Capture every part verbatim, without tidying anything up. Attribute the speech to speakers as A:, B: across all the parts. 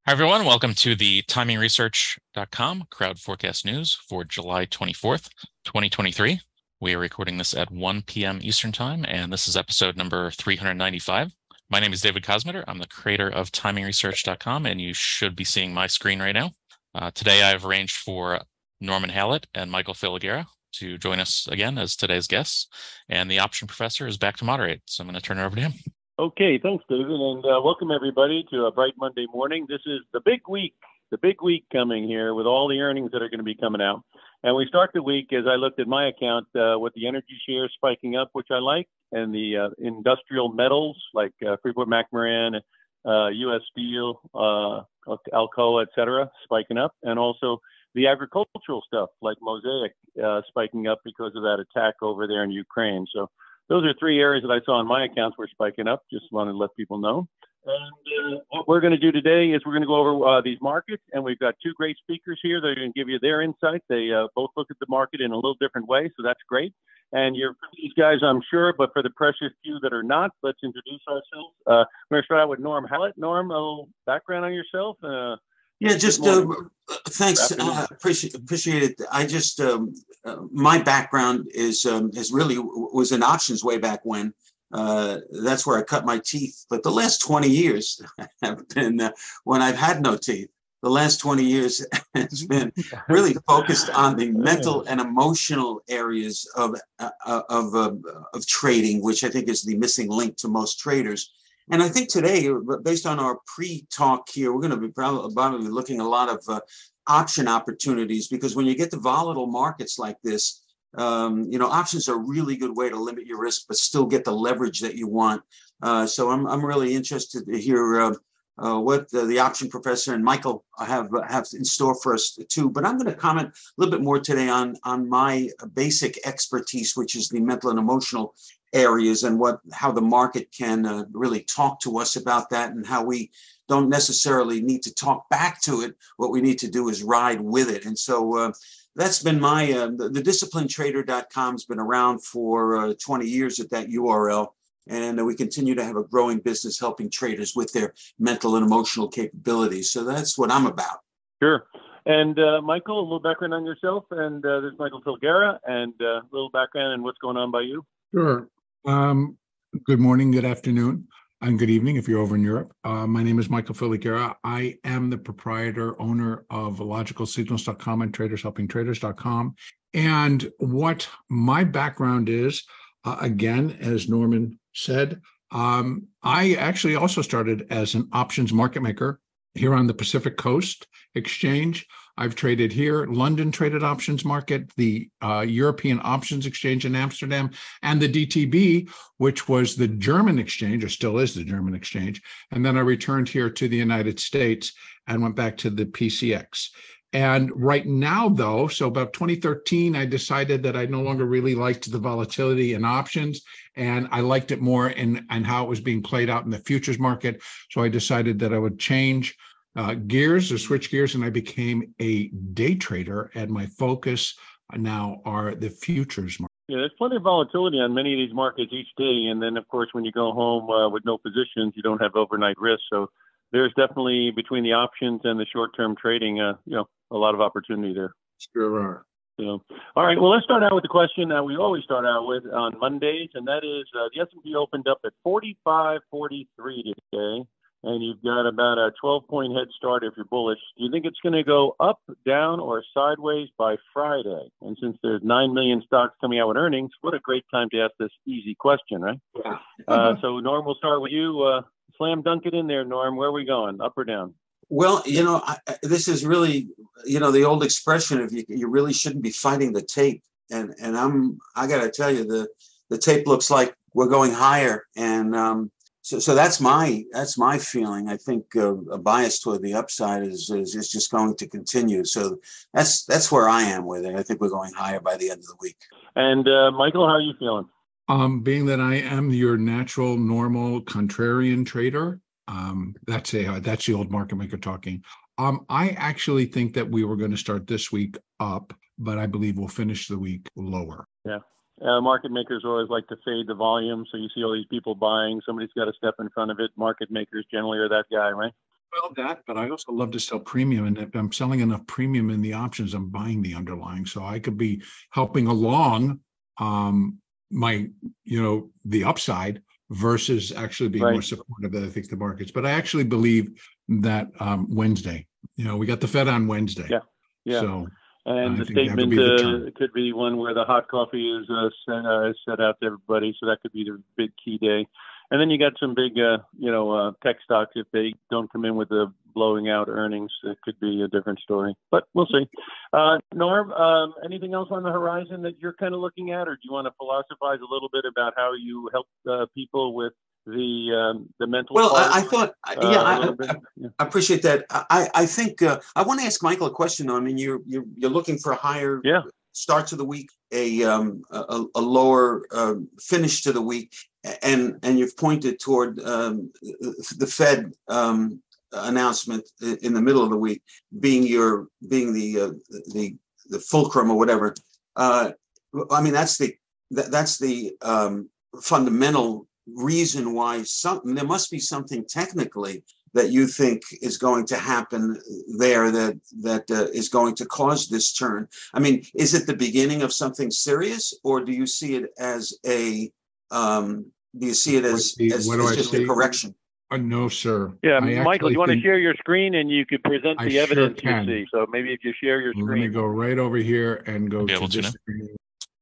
A: Hi, everyone. Welcome to the timing research dot com crowd forecast news for July twenty-fourth, twenty twenty-three. We are recording this at one p m Eastern Time, and this is episode number three hundred ninety-five. My name is David Kosmeter. I'm the creator of timing research dot com, and you should be seeing my screen right now. Uh, today, I've arranged for Norman Hallett and Michael Filigera to join us again as today's guests, and the option professor is back to moderate, so I'm going to turn it over to him.
B: Okay, thanks, David, and uh, welcome everybody to a bright Monday morning. This is the big week, the big week coming here with all the earnings that are going to be coming out. And we start the week, as I looked at my account, uh, with the energy shares spiking up, which I like, and the uh, industrial metals like uh, Freeport-McMoRan, uh, U S Steel, uh, Alcoa, et cetera, spiking up, and also the agricultural stuff like Mosaic uh, spiking up because of that attack over there in Ukraine. So those are three areas that I saw in my accounts were spiking up. Just wanted to let people know. And uh, what we're going to do today is we're going to go over uh, these markets, and we've got two great speakers here that are going to give you their insight. They uh, both look at the market in a little different way, so that's great. And you're these guys, I'm sure, but for the precious few that are not, let's introduce ourselves. Uh, we're going to start out with Norm Hallett. Norm, a little background on yourself. Uh,
C: Yeah, just uh, thanks. Uh, appreciate appreciate it. I just um, uh, my background is um, is really was in options way back when. Uh, that's where I cut my teeth. But the last twenty years have been uh, when I've had no teeth. The last twenty years has been really focused on the mental and emotional areas of uh, of uh, of trading, which I think is the missing link to most traders. And I think today, based on our pre-talk here, we're going to be probably, probably looking at a lot of uh, option opportunities, because when you get to volatile markets like this, um, you know, options are a really good way to limit your risk, but still get the leverage that you want. Uh, so I'm I'm really interested to hear uh, uh, what the, the option professor and Michael have have in store for us too. But I'm going to comment a little bit more today on on my basic expertise, which is the mental and emotional areas, and what how the market can uh, really talk to us about that, and how we don't necessarily need to talk back to it. What we need to do is ride with it. And so uh, that's been my uh, the, the disciplined trader dot com has been around for uh, twenty years at that U R L, and uh, we continue to have a growing business helping traders with their mental and emotional capabilities. So that's what I'm about.
B: Sure. And uh, Michael, a little background on yourself, and uh, this is Michael Filigera, and uh, a little background on what's going on by you.
D: Sure. Um, good morning, good afternoon, and good evening if you're over in Europe. Uh, my name is Michael Filigera. I am the proprietor, owner of logical signals dot com and traders helping traders dot com. And what my background is, uh, again, as Norman said, um, I actually also started as an options market maker here on the Pacific Coast Exchange. I've traded here, London Traded Options Market, the uh, European Options Exchange in Amsterdam, and the D T B, which was the German exchange, or still is the German exchange. And then I returned here to the United States and went back to the P C X. And right now, though, so about twenty thirteen, I decided that I no longer really liked the volatility in options, and I liked it more in, in how it was being played out in the futures market. So I decided that I would change Uh, gears or switch gears, and I became a day trader, and my focus now are the futures market.
B: Yeah, there's plenty of volatility on many of these markets each day, and then of course when you go home uh, with no positions, you don't have overnight risk. So there's definitely, between the options and the short-term trading, uh, you know, a lot of opportunity there.
D: Sure are.
B: So, all right, well, let's start out with the question that we always start out with on Mondays, and that is uh, the S and P opened up at forty-five forty-three today. And you've got about a twelve-point head start if you're bullish. Do you think it's going to go up, down, or sideways by Friday? And since there's nine million stocks coming out with earnings, what a great time to ask this easy question, right?
D: Yeah.
B: uh, so, Norm, we'll start with you. Uh, slam dunk it in there, Norm. Where are we going, up or down?
C: Well, you know, I, this is really, you know, the old expression of you, you really shouldn't be fighting the tape. And and I'm, I got to tell you, the the tape looks like we're going higher. And um, So, so that's my that's my feeling. I think uh, a bias toward the upside is, is is just going to continue. So that's that's where I am with it. I think we're going higher by the end of the week.
B: And uh, Michael, how are you feeling?
D: Um, being that I am your natural, normal, contrarian trader, um, that's a that's the old market maker talking. Um, I actually think that we were going to start this week up, but I believe we'll finish the week lower.
B: Yeah. Uh, market makers always like to fade the volume, so you see all these people buying. Somebody's got to step in front of it. Market makers generally are that guy, right?
D: Well, that, but I also love to sell premium. And if I'm selling enough premium in the options, I'm buying the underlying. So I could be helping along um, my, you know, the upside versus actually being
B: Right.
D: more supportive of, I think, the markets. But I actually believe that um, Wednesday, you know, we got the Fed on Wednesday.
B: Yeah. Yeah.
D: So
B: And
D: I
B: the
D: think that would
B: statement
D: be the
B: uh,
D: turn.
B: could be one where the hot coffee is uh, sent, uh, set out to everybody. So that could be the big key day. And then you got some big, uh, you know, uh, tech stocks. If they don't come in with the blowing out earnings, it could be a different story. But we'll see. Uh, Norm, um, anything else on the horizon that you're kind of looking at, or do you want to philosophize a little bit about how you help uh, people with the um, the mental?
C: Well,
B: part,
C: I, I thought,
B: uh,
C: yeah,
B: a
C: I,
B: little bit?
C: I,
B: Yeah.
C: I appreciate that. I, I think uh, I want to ask Michael a question. I mean, you're you're you're looking for a higher
B: Yeah.
C: start to the week, a um, a, a lower uh, finish to the week, and and you've pointed toward um, the Fed um, announcement in the middle of the week being your being the uh, the the fulcrum or whatever. Uh, I mean, that's the that, that's the um, fundamental reason why something there must be something technically that you think is going to happen there that that uh, is going to cause this turn. I mean, is it the beginning of something serious, or do you see it as a um, do you see it as,
D: What,
C: as,
D: what do
C: as
D: I
C: just
D: see?
C: a correction?
D: Uh, no, sir.
B: Yeah,
D: I
B: Michael, do you want to
D: think,
B: share your screen and you could present
D: I
B: the
D: sure
B: evidence
D: can.
B: you see? So maybe if you share your
D: Let
B: screen.
D: me go right over here and go
A: Be
D: to
A: able to
D: this
A: now.
D: screen.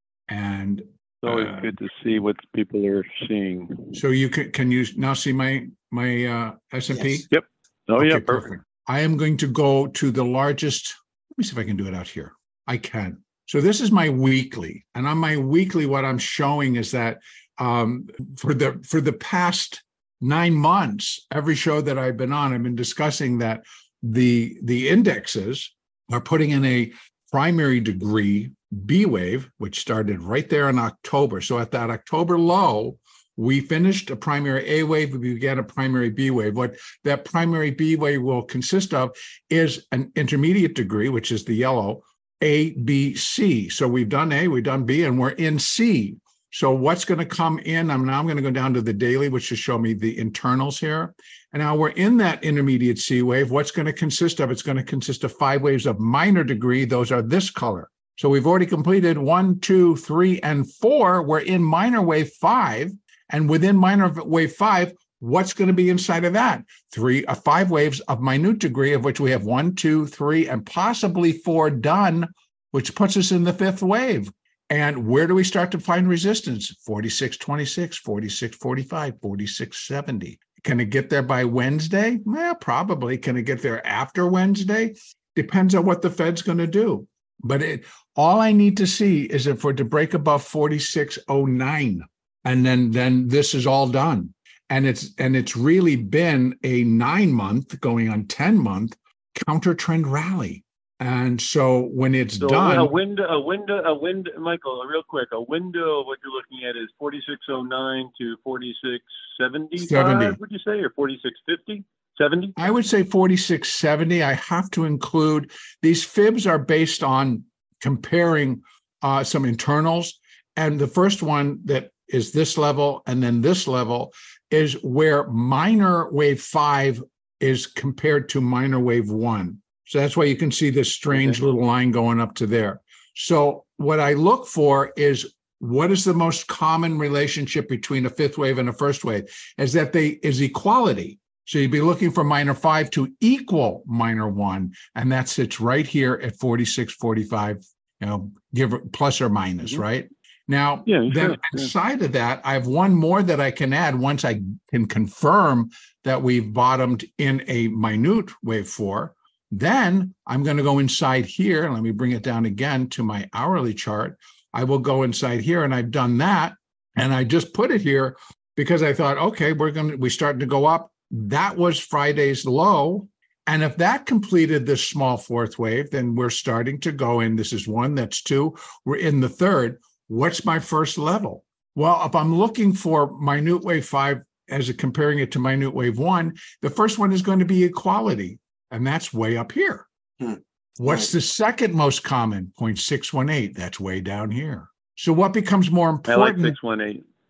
D: And
B: It's always
D: uh,
B: good to see what people are seeing.
D: so you can, can you now see my, my uh, S and P?
C: Yes.
B: Yep. Oh,
D: Okay,
B: yeah,
D: perfect.
B: perfect.
D: I am going to go to the largest. Let me see if I can do it out here. I can. So this is my weekly, and on my weekly, what I'm showing is that um, for the for the past nine months, every show that I've been on, I've been discussing that the the indexes are putting in a primary degree B wave, which started right there in October. So at that October low, we finished a primary A wave, we began a primary B wave. What that primary B wave will consist of is an intermediate degree, which is the yellow, A, B, C. So we've done A, we've done B, and we're in C. So what's going to come in? I'm now I'm going to go down to the daily, which should show me the internals here. And now we're in that intermediate C wave. What's going to consist of? It's going to consist of five waves of minor degree. Those are this color. So we've already completed one, two, three, and four. We're in minor wave five. And within minor wave five, what's going to be inside of that? Three, uh, five waves of minute degree, of which we have one, two, three, and possibly four done, which puts us in the fifth wave. And where do we start to find resistance? forty-six twenty-six, forty-six forty-five, forty-six seventy. Can it get there by Wednesday? Well, probably. Can it get there after Wednesday? Depends on what the Fed's going to do. But it, all I need to see is if we're to break above forty-six oh nine. And then, then this is all done. And it's and it's really been a nine month going on ten month counter trend rally. And so when it's
B: So
D: done,
B: a window, a window, a window, Michael, real quick, a window of what you're looking at is forty-six oh nine to forty-six seventy-five,
D: seventy.
B: would you say, or forty-six fifty, seventy?
D: I would say forty-six seventy. I have to include these fibs are based on comparing uh, some internals. And the first one that is this level and then this level is where minor wave five is compared to minor wave one. So that's why you can see this strange
B: Okay.
D: little line going up to there. So what I look for is what is the most common relationship between a fifth wave and a first wave is that they is equality. So you'd be looking for minor five to equal minor one. And that sits right here at forty-six forty-five, you know, give it plus or minus,
B: Mhm.
D: right? Now,
B: Yeah,
D: then
B: sure, yeah.
D: inside of that, I have one more that I can add once I can confirm that we've bottomed in a minute wave four. Then I'm going to go inside here. And let me bring it down again to my hourly chart. I will go inside here, and I've done that. And I just put it here because I thought, okay, we're going to, we starting to go up. That was Friday's low. And if that completed this small fourth wave, then we're starting to go in. This is one, that's two. We're in the third. What's my first level? Well, if I'm looking for minute wave five as a, comparing it to minute wave one, the first one is going to be equality. And that's way up here.
C: Hmm.
D: What's the second most common? zero point six one eight. That's way down here. So what becomes more
B: I like
D: important?
B: six one eight.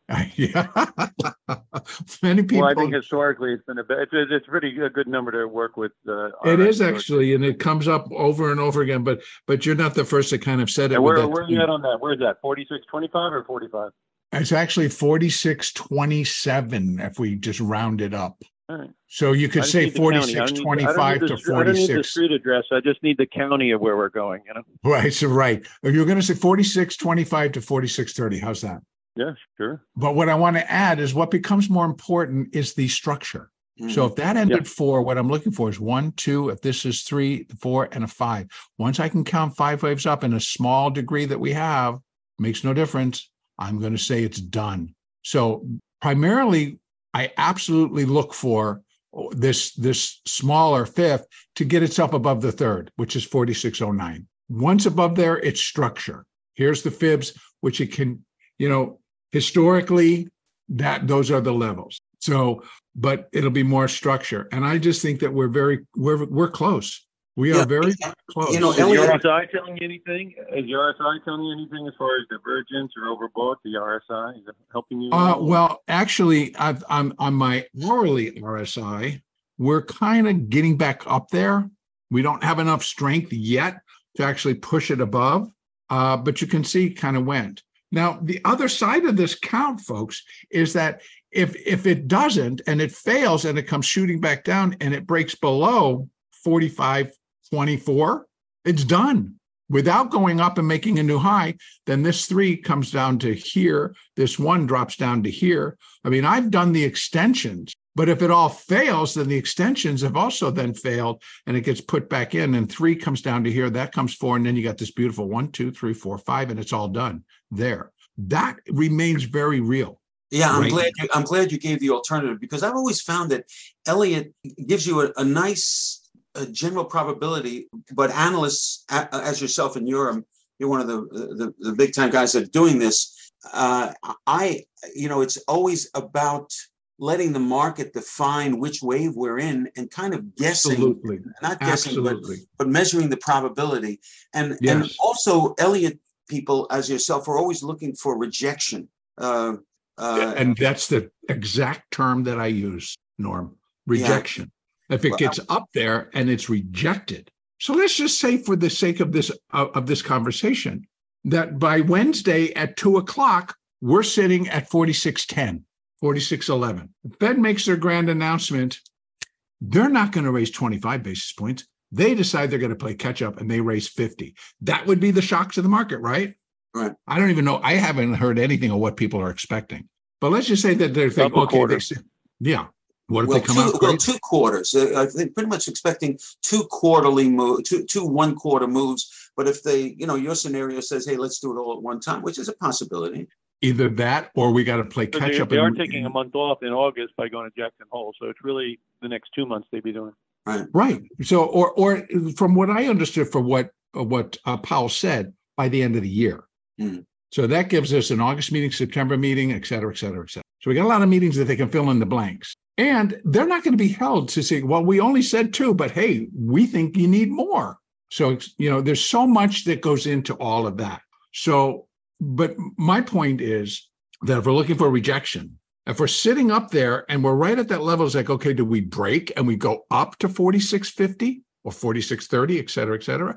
D: Yeah. Many people.
B: Well, I think historically it's been a bit, it's, it's pretty a good number to work with. Uh,
D: it is actually, and it comes up over and over again, but but you're not the first to kind of said it.
B: And
D: with
B: where,
D: that
B: where are you at on that? Where's that? forty-six twenty-five or forty-five?
D: It's actually forty-six twenty-seven if we just round it up.
B: All right.
D: So you could say forty-six twenty-five to forty-six.
B: I don't need the street address. I just need the county of where we're going, you know?
D: Right. So, right. You're going to say forty-six twenty-five to forty-six thirty. How's that?
B: Yeah, sure.
D: But what I want to add is what becomes more important is the structure. Mm-hmm. So if that ended yeah. four, what I'm looking for is one, two, if this is three, four, and a five. Once I can count five waves up in a small degree that we have, makes no difference. I'm going to say it's done. So primarily, I absolutely look for this, this smaller fifth to get itself above the third, which is forty-six oh nine. Once above there, it's structure. Here's the fibs, which it can, you know, historically, that those are the levels. So, but it'll be more structure. And I just think that we're very, we're, we're close. We are yeah, very close.
B: You know, is your R S I telling you anything? Is your R S I telling you anything as far as divergence or overbought? The R S I, is it helping you?
D: Uh, well, actually, I've, I'm on my hourly R S I. We're kind of getting back up there. We don't have enough strength yet to actually push it above, uh, but you can see kind of went. Now, the other side of this count, folks, is that if if it doesn't and it fails and it comes shooting back down and it breaks below forty-five twenty-four, it's done. Without going up and making a new high, then this three comes down to here. This one drops down to here. I mean, I've done the extensions, but if it all fails, then the extensions have also then failed and it gets put back in and three comes down to here. That comes four. And then you got this beautiful one, two, three, four, five, and it's all done there. That remains very real.
C: Yeah, I'm right? glad you, I'm glad you gave the alternative because I've always found that Elliott gives you a, a nice a general probability, but analysts, as yourself and you're, you're one of the, the, the big time guys that are doing this. Uh, I, you know, it's always about letting the market define which wave we're in and kind of guessing,
D: Absolutely.
C: not guessing,
D: Absolutely.
C: But, but measuring the probability. And,
D: yes.
C: and also Elliott people as yourself are always looking for rejection. Uh, uh,
D: and that's the exact term that I use, Norm, rejection. Yeah. If it gets up there and it's rejected. So let's just say for the sake of this uh, of this conversation, that by Wednesday at two o'clock, we're sitting at forty-six ten, forty-six eleven. The Fed makes their grand announcement. They're not going to raise twenty-five basis points. They decide they're going to play catch up and they raise fifty. That would be the shock to the market, right?
C: Right.
D: I don't even know. I haven't heard anything of what people are expecting. But let's just say that they're thinking, okay, they, yeah. What if
C: well,
D: they come
C: two,
D: out?
C: Well, two quarters. Uh, I think pretty much expecting two quarterly move, two two one quarter moves. But if they, you know, your scenario says, hey, let's do it all at one time, which is a possibility.
D: Either that, or we got to play catch
B: they,
D: up.
B: They
D: and,
B: are taking a month off in August by going to Jackson Hole, so it's really the next two months they'd be doing.
C: Right.
D: Right. So, or or from what I understood, from what uh, what uh, Powell said, by the end of the year.
C: Mm.
D: So that gives us an August meeting, September meeting, et cetera, et cetera, et cetera. So we got a lot of meetings that they can fill in the blanks. And they're not going to be held to say, well, we only said two, but hey, we think you need more. So, you know, there's so much that goes into all of that. So, but my point is that if we're looking for rejection, if we're sitting up there and we're right at that level, it's like, okay, do we break and we go up to forty-six fifty or forty-six thirty, et cetera, et cetera?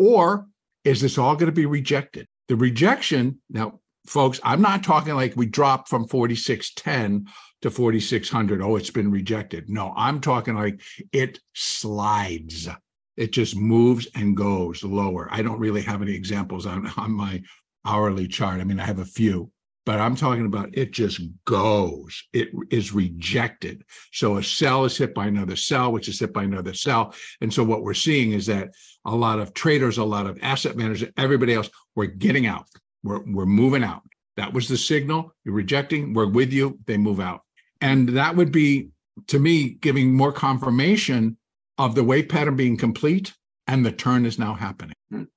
D: Or is this all going to be rejected? The rejection, now, folks, I'm not talking like we drop from forty-six ten to forty-six hundred. Oh, it's been rejected. No, I'm talking like it slides. It just moves and goes lower. I don't really have any examples on, on my hourly chart. I mean, I have a few, but I'm talking about it just goes. It is rejected. So a cell is hit by another cell, which is hit by another cell. And so what we're seeing is that a lot of traders, a lot of asset managers, everybody else, we're getting out. We're, we're moving out. That was the signal. You're rejecting. We're with you. They move out. And that would be, to me, giving more confirmation of the wave pattern being complete and the turn is now happening.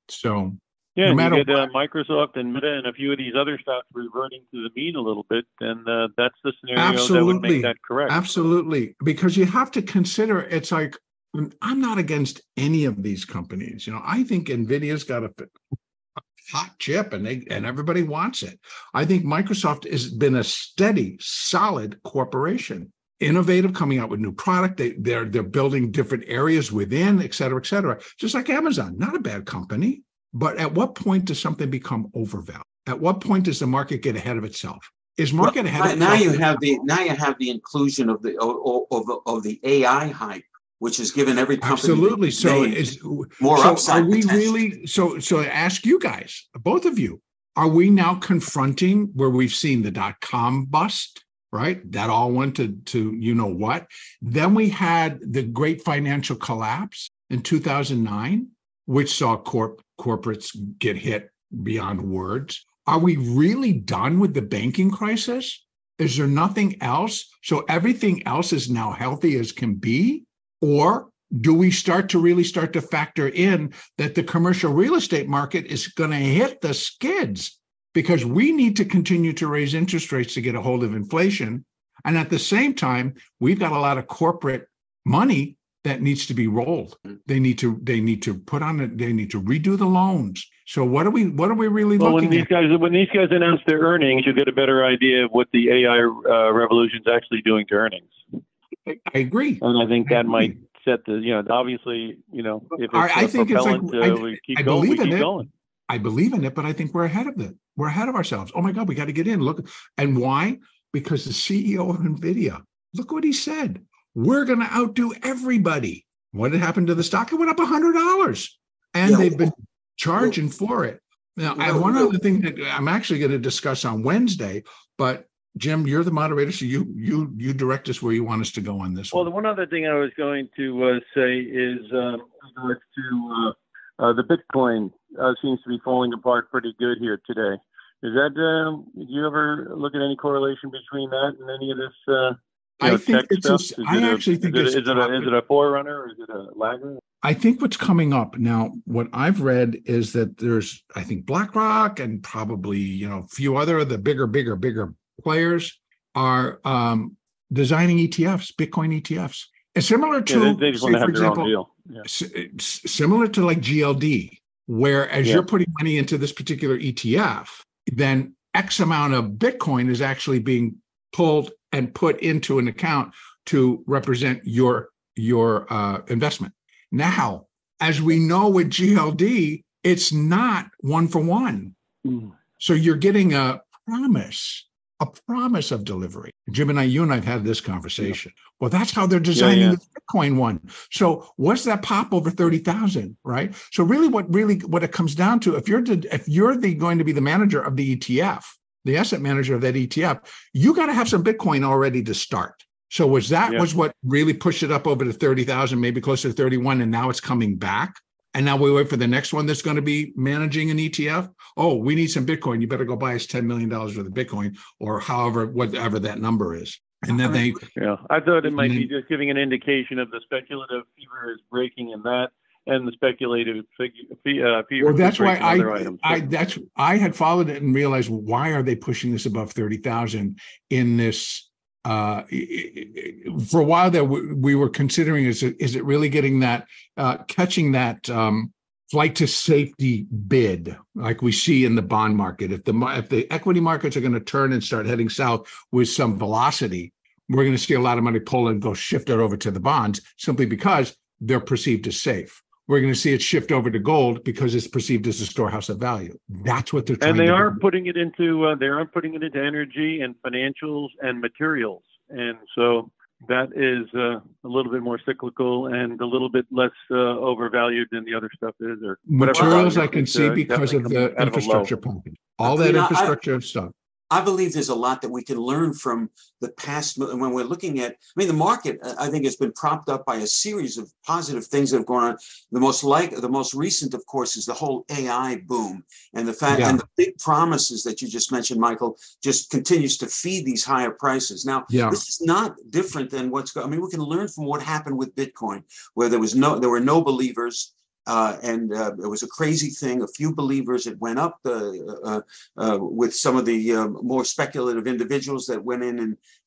D: So
B: yeah,
D: no matter
B: you get uh,
D: what,
B: Microsoft and Meta and a few of these other stocks reverting to the mean a little bit, and uh, that's the scenario
D: absolutely,
B: that would make that correct.
D: Absolutely, because you have to consider, it's like, I'm not against any of these companies. You know, I think NVIDIA's got a hot chip, and they and everybody wants it. I think Microsoft has been a steady, solid corporation, innovative, coming out with new product. They they're they're building different areas within, et cetera, et cetera. Just like Amazon, not a bad company. But at what point does something become overvalued? At what point does the market get ahead of itself? Is market
C: well,
D: ahead of
C: now
D: itself?
C: you have the now you have the inclusion of the of, of, of the A I hype, which has given every company
D: Absolutely. So is
C: more
D: so
C: upside
D: are we
C: potential.
D: really so so I ask you guys, both of you, are we now confronting where we've seen the dot-com bust, right? That all went to to you know what? Then we had the great financial collapse in two thousand nine, which saw corp corporates get hit beyond words. Are we really done with the banking crisis? Is there nothing else? So everything else is now healthy as can be? Or do we start to really start to factor in that the commercial real estate market is going to hit the skids because we need to continue to raise interest rates to get a hold of inflation? And at the same time, we've got a lot of corporate money that needs to be rolled. They need to they need to put on it. They need to redo the loans. So what are we what are we really
B: well,
D: looking
B: when these
D: at?
B: guys when these guys announce their earnings, you get a better idea of what the A I uh, revolution is actually doing to earnings.
D: I, I agree,
B: and I think that
D: I agree.
B: might set the you know obviously you know if it's
D: I, I
B: a
D: think it's like
B: propellant,
D: I,
B: uh, we keep
D: I
B: going. We
D: believe in
B: keep
D: it.
B: going.
D: I believe in it, but I think we're ahead of it. We're ahead of ourselves. Oh my God, we got to get in. Look, and why? Because the C E O of NVIDIA, look what he said. We're going to outdo everybody. What had happened to the stock? It went up one hundred dollars, and
C: Yeah,
D: they've been
C: well,
D: charging for it. Now,
C: well,
D: and one
C: well,
D: other thing that I'm actually going to discuss on Wednesday, but Jim, you're the moderator, so you you you direct us where you want us to go on this
B: Well,
D: one.
B: the one other thing I was going to uh, say is uh, in regards to uh, uh, the Bitcoin uh, seems to be falling apart pretty good here today. Is that? Um, do you ever look at any correlation between that and any of this? Uh, You know,
D: I think
B: tech
D: it's
B: stuff?
D: just,
B: Is
D: I
B: it a,
D: actually think
B: is it,
D: it's
B: is it a is it a forerunner or is it a laggard?
D: I think what's coming up now, what I've read is that there's, I think BlackRock and probably, you know, a few other of the bigger, bigger, bigger players are um, designing E T Fs, Bitcoin E T Fs. And similar to,
B: Yeah, they, they just
D: say,
B: want to
D: for
B: have their
D: example,
B: own deal. Yeah.
D: s- s- similar to like G L D, where as
B: Yeah.
D: you're putting money into this particular E T F, then X amount of Bitcoin is actually being pulled and put into an account to represent your your uh, investment. Now, as we know with G L D, it's not one for one.
B: Mm.
D: So you're getting a promise, a promise of delivery. Jim and I, you and I have had this conversation. Yeah. Well, that's how they're designing yeah, yeah. the Bitcoin one. So what's that pop over thirty thousand, right? So really what really what it comes down to, if you're to, if you're the going to be the manager of the E T F, the asset manager of that E T F, you got to have some Bitcoin already to start. So was that yeah. was what really pushed it up over to thirty thousand, maybe closer to thirty-one, and now it's coming back? And now we wait for the next one that's going to be managing an E T F. Oh, we need some Bitcoin. You better go buy us ten million dollars worth of Bitcoin, or however, whatever that number is. And then they...
B: Yeah, I thought it might then, be just giving an indication of the speculative fever is breaking in that, and the speculative fever uh,
D: well, that's why I,
B: other items.
D: I, that's, I had followed it and realized, why are they pushing this above thirty thousand in this... Uh, for a while there, we, we were considering, is it, is it really getting that, uh, catching that um, flight to safety bid like we see in the bond market? If the, if the equity markets are going to turn and start heading south with some velocity, we're going to see a lot of money pull and go shift it over to the bonds simply because they're perceived as safe. We're going to see it shift over to gold because it's perceived as a storehouse of value. That's what they're trying to do.
B: And they are putting it into uh, they are putting it into energy and financials and materials, and so that is uh, a little bit more cyclical and a little bit less uh, overvalued than the other stuff is. Or
D: materials I can see because of the infrastructure pumping, all that infrastructure stuff.
C: I believe there's a lot that we can learn from the past. When we're looking at, I mean, the market, I think, has been propped up by a series of positive things that have gone on. The most like, the most recent, of course, is the whole A I boom, and the fact yeah. and the big promises that you just mentioned, Michael, just continues to feed these higher prices. Now, yeah. this is not different than what's going. I mean, we can learn from what happened with Bitcoin, where there was no, there were no believers. Uh, and uh, it was a crazy thing. A few believers. It went up uh, uh, uh, with some of the uh, more speculative individuals that went in and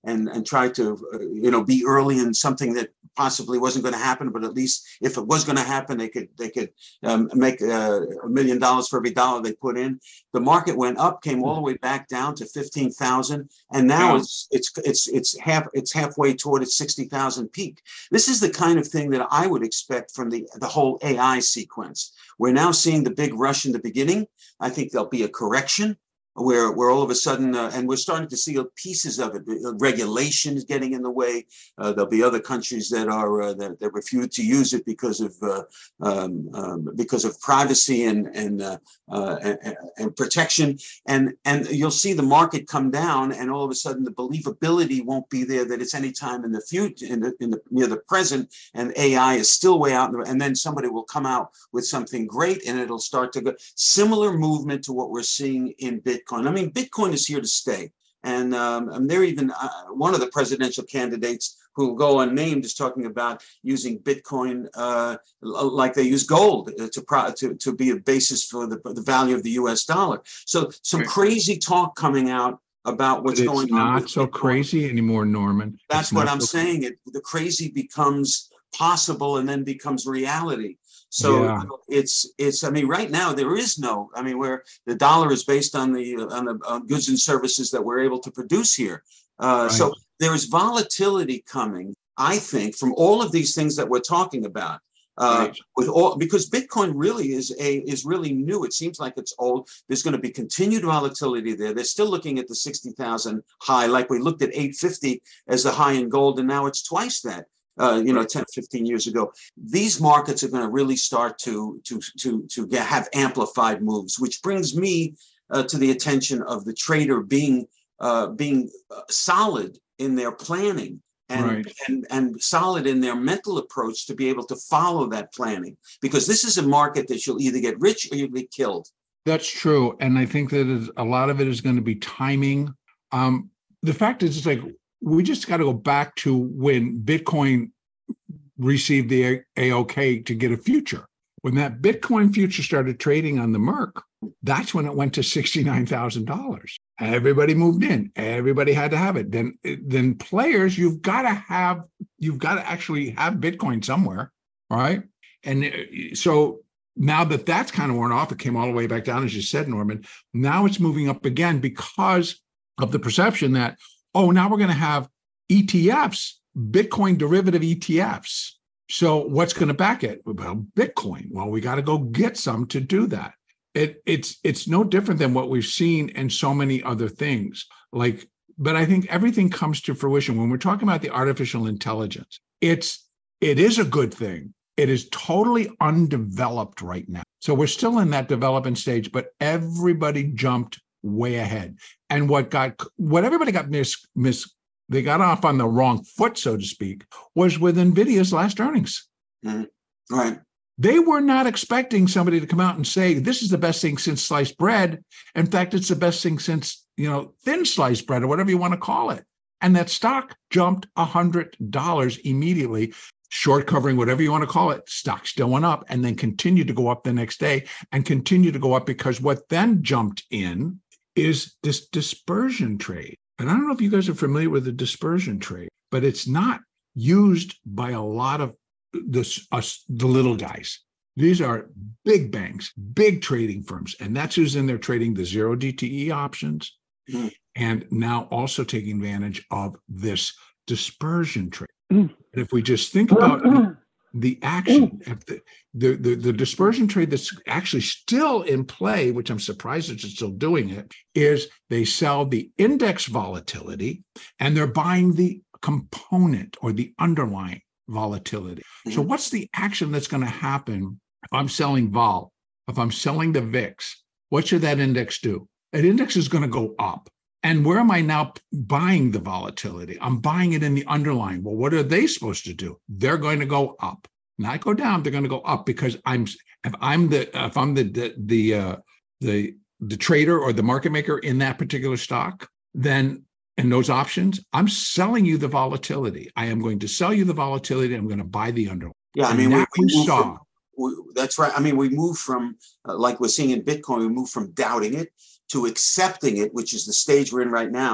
C: and and try to uh, you know be early in something that possibly wasn't going to happen, but at least if it was going to happen, they could they could um, make uh, a million dollars for every dollar they put in. The market went up, came all the way back down to fifteen thousand, and now
D: Yeah.
C: it's it's it's it's half it's halfway toward its sixty thousand peak. This is the kind of thing that I would expect from the the whole A I sequence. We're now seeing the big rush in the beginning. I think there'll be a correction where where all of a sudden, uh, and we're starting to see pieces of it. Regulations getting in the way. Uh, there'll be other countries that are uh, that, that refuse to use it because of uh, um, um, because of privacy and and, uh, uh, and and protection. And and you'll see the market come down, and all of a sudden the believability won't be there that it's any time in the future, in the in the near the present, and A I is still way out. And then somebody will come out with something great, and it'll start to go. Similar movement to what we're seeing in Bitcoin. Bitcoin. I mean, Bitcoin is here to stay. And, um, and they're even uh, one of the presidential candidates who will go unnamed is talking about using Bitcoin uh, like they use gold to, pro- to to be a basis for the, the value of the U S dollar. So some
B: Right.
C: crazy talk coming out about what's
D: But it's
C: going on.
D: not
C: with
D: so
C: Bitcoin.
D: crazy anymore, Norman.
C: That's
D: It's
C: what
D: not
C: I'm
D: so-
C: saying. It the crazy becomes possible and then becomes reality. So
D: Yeah.
C: it's it's I mean right now there is no I mean where the dollar is based on the on the on goods and services that we're able to produce here. Uh,
D: Right.
C: So there is volatility coming, I think, from all of these things that we're talking about. Uh,
D: Right.
C: with all because Bitcoin really is a is really new. It seems like it's old. There's going to be continued volatility there. They're still looking at the sixty thousand high, like we looked at eight fifty as the high in gold, and now it's twice that. Uh, you know, ten, fifteen years ago, these markets are going to really start to to to to get, have amplified moves, which brings me uh, to the attention of the trader being uh, being uh, solid in their planning and,
D: Right.
C: and and solid in their mental approach to be able to follow that planning, because this is a market that you'll either get rich or you'll get killed.
D: That's true. And I think that is, a lot of it is going to be timing. Um, the fact is, it's like, we just got to go back to when Bitcoin received the A O K to get a future. When that Bitcoin future started trading on the Merc, that's when it went to sixty-nine thousand dollars. Everybody moved in. Everybody had to have it. Then, then players, you've got to have, you've got to actually have Bitcoin somewhere, right? And so now that that's kind of worn off, it came all the way back down, as you said, Norman. Now it's moving up again because of the perception that, oh, now we're going to have E T Fs, Bitcoin derivative E T Fs. So what's going to back it? Well, Bitcoin. Well, we got to go get some to do that. It, it's it's no different than what we've seen in so many other things. Like, but I think everything comes to fruition when we're talking about the artificial intelligence. It's it is a good thing. It is totally undeveloped right now. So we're still in that development stage, but everybody jumped way ahead. And what got what everybody got mis mis they got off on the wrong foot, so to speak, was with NVIDIA's last earnings.
C: Mm-hmm. Right.
D: They were not expecting somebody to come out and say, this is the best thing since sliced bread. In fact, it's the best thing since, you know, thin sliced bread or whatever you want to call it. And that stock jumped one hundred dollars immediately, short covering, whatever you want to call it. Stock still went up and then continued to go up the next day and continued to go up, because what then jumped in is this dispersion trade. And I don't know if you guys are familiar with the dispersion trade, but it's not used by a lot of this, us, the little guys. These are big banks, big trading firms, and that's who's in there trading the zero D T E options, mm. and now also taking advantage of this dispersion trade. Mm. And if we just think about the, the action, if the, the, the, the dispersion trade that's actually still in play, which I'm surprised that it's still doing it, is they sell the index volatility and they're buying the component or the underlying volatility. Mm-hmm. So what's the action that's going to happen if I'm selling vol, if I'm selling the V I X? What should that index do? That index is going to go up. And where am I now buying the volatility? I'm buying it in the underlying. Well, what are they supposed to do? They're going to go up, not go down. They're going to go up, because I'm if I'm the if I'm the the the uh, the, the trader or the market maker in that particular stock, then in those options, I'm selling you the volatility. I am going to sell you the volatility. I'm going to buy the underlying.
C: Yeah, I mean, we, we,
D: we saw.
C: From, we, that's right. I mean, we move from uh, like we're seeing in Bitcoin, we move from doubting it to accepting it, which is the stage we're in right now.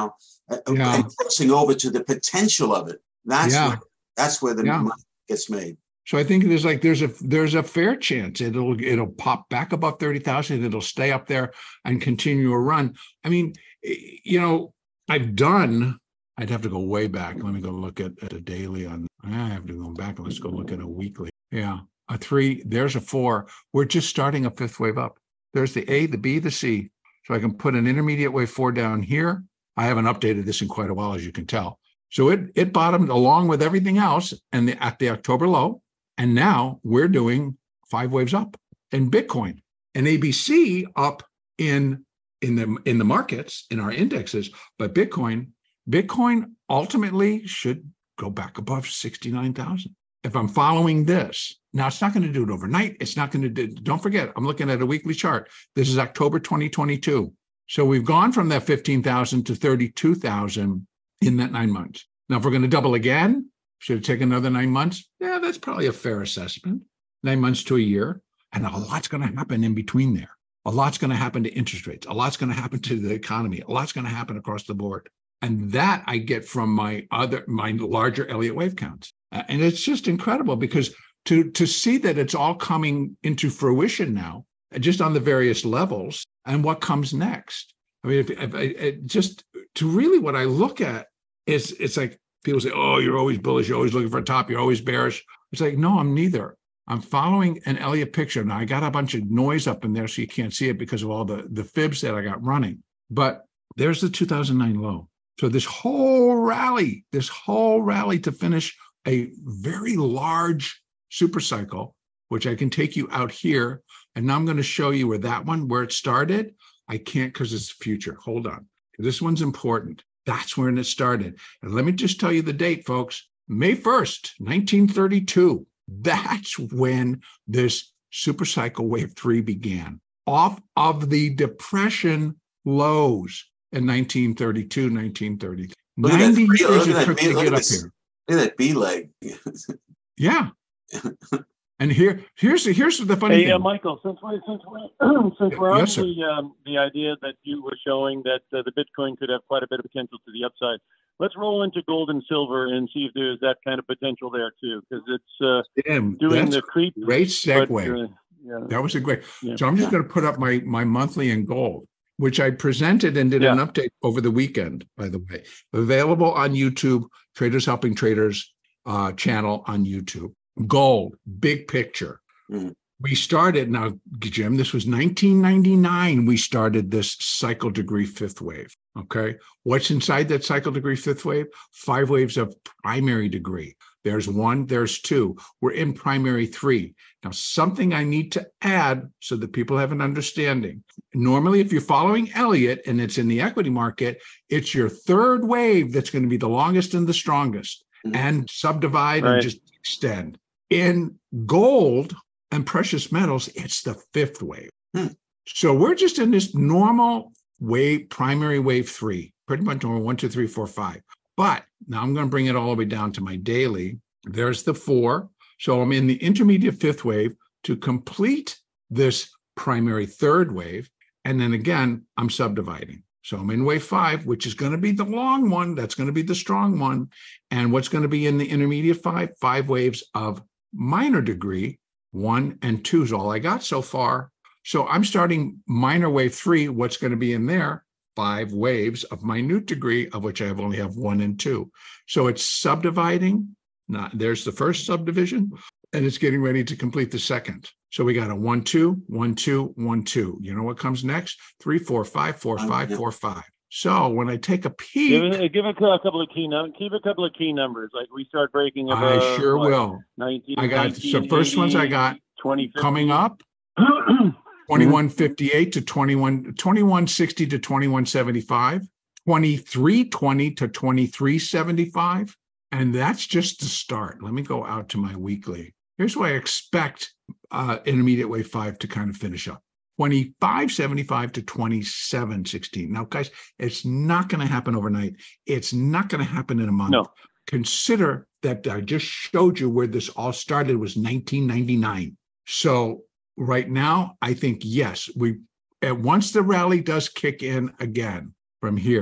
C: uh,
D: Yeah.
C: and crossing over to the potential of it. That's
D: Yeah.
C: where, that's where the
D: Yeah.
C: money gets made.
D: So I think there's like there's a there's a fair chance it'll it'll pop back above thirty thousand. It'll stay up there and continue a run. I mean, you know, I've done. I'd have to go way back. Let me go look at, at a daily on. I have to go back and let's go look at a weekly. Yeah, a three. There's a four. We're just starting a fifth wave up. There's the A, the B, the C. So I can put an intermediate wave four down here. I haven't updated this in quite a while, as you can tell. So it it bottomed along with everything else, and the, at the October low. And now we're doing five waves up in Bitcoin and A B C up in in the in the markets, in our indexes. But Bitcoin, Bitcoin ultimately should go back above sixty-nine thousand. If I'm following this, now it's not going to do it overnight. It's not going to do, don't forget, I'm looking at a weekly chart. This is October twenty twenty-two. So we've gone from that fifteen thousand to thirty-two thousand in that nine months. Now, if we're going to double again, should it take another nine months? Yeah, that's probably a fair assessment. Nine months to a year. And a lot's going to happen in between there. A lot's going to happen to interest rates. A lot's going to happen to the economy. A lot's going to happen across the board. And that I get from my other, my larger Elliott wave counts. Uh, and it's just incredible because to, to see that it's all coming into fruition now, just on the various levels and what comes next. I mean, if, if, if just to really what I look at is it's like, people say, oh, you're always bullish. You're always looking for a top. You're always bearish. It's like, no, I'm neither. I'm following an Elliott picture. Now, I got a bunch of noise up in there, so you can't see it because of all the, the fibs that I got running. But there's the two thousand nine low. So this whole rally, this whole rally to finish a very large super cycle, which I can take you out here. And now I'm going to show you where that one, where it started. I can't because it's future. Hold on. This one's important. That's when it started. And let me just tell you the date, folks. May first, nineteen thirty-two. That's when this super cycle wave three began. Off of the depression lows in nineteen thirty-two, nineteen thirty-three. ninety years it took to get up here.
C: Look at that B leg.
B: Yeah.
D: And here, here's here's the funny
B: hey,
D: thing.
B: Hey, uh, Michael, since we're since we're since we're
D: yes,
B: on the um, the idea that you were showing that uh, the Bitcoin could have quite a bit of potential to the upside, let's roll into gold and silver and see if there's that kind of potential there too, because it's uh,
D: Damn,
B: doing the creep.
D: Great segue.
B: But, uh, yeah.
D: That was a great.
B: Yeah.
D: So I'm just going to put up my my monthly in gold, which I presented and did
B: Yeah.
D: an update over the weekend, by the way. Available on YouTube, Traders Helping Traders uh, channel on YouTube. Gold, big picture.
C: Mm.
D: We started, now, Jim, this was nineteen ninety-nine. We started this cycle degree fifth wave. Okay. What's inside that cycle degree fifth wave? Five waves of primary degree. There's one, there's two. We're in primary three. Now, something I need to add so that people have an understanding. Normally, if you're following Elliott and it's in the equity market, it's your third wave that's going to be the longest and the strongest, mm-hmm. and subdivide right. and just extend. In gold and precious metals, it's the fifth wave. Hmm. So we're just in this normal wave, primary wave three, pretty much normal one, two, three, four, five. But now I'm going to bring it all the way down to my daily. There's the four. So I'm in the intermediate fifth wave to complete this primary third wave. And then again, I'm subdividing. So I'm in wave five, which is going to be the long one. That's going to be the strong one. And what's going to be in the intermediate five? Five waves of minor degree. One and two is all I got so far. So I'm starting minor wave three. What's going to be in there? Five waves of minute degree, of which I have only have one and two. So it's subdividing. Not, there's the first subdivision, and it's getting ready to complete the second. So we got a one, two, one, two, one, two. You know what comes next? Three, four, five, four, five, four, five. So when I take a peek,
B: give it, give it a couple of key numbers. Keep a couple of key numbers. Like we start breaking. About,
D: I sure
B: what,
D: will.
B: nineteen,
D: I got so first ones I got
B: twenty
D: coming up. twenty-one fifty-eight to twenty-one, twenty-one sixty to twenty-one seventy-five, twenty-three twenty to twenty-three seventy-five. And that's just the start. Let me go out to my weekly. Here's where I expect uh, intermediate wave five to kind of finish up. twenty-five seventy-five to twenty-seven sixteen. Now, guys, it's not going to happen overnight. It's not going to happen in a month.
B: No.
D: Consider that I just showed you where this all started was nineteen ninety-nine. So right now, I think, yes, we, and once the rally does kick in again from here,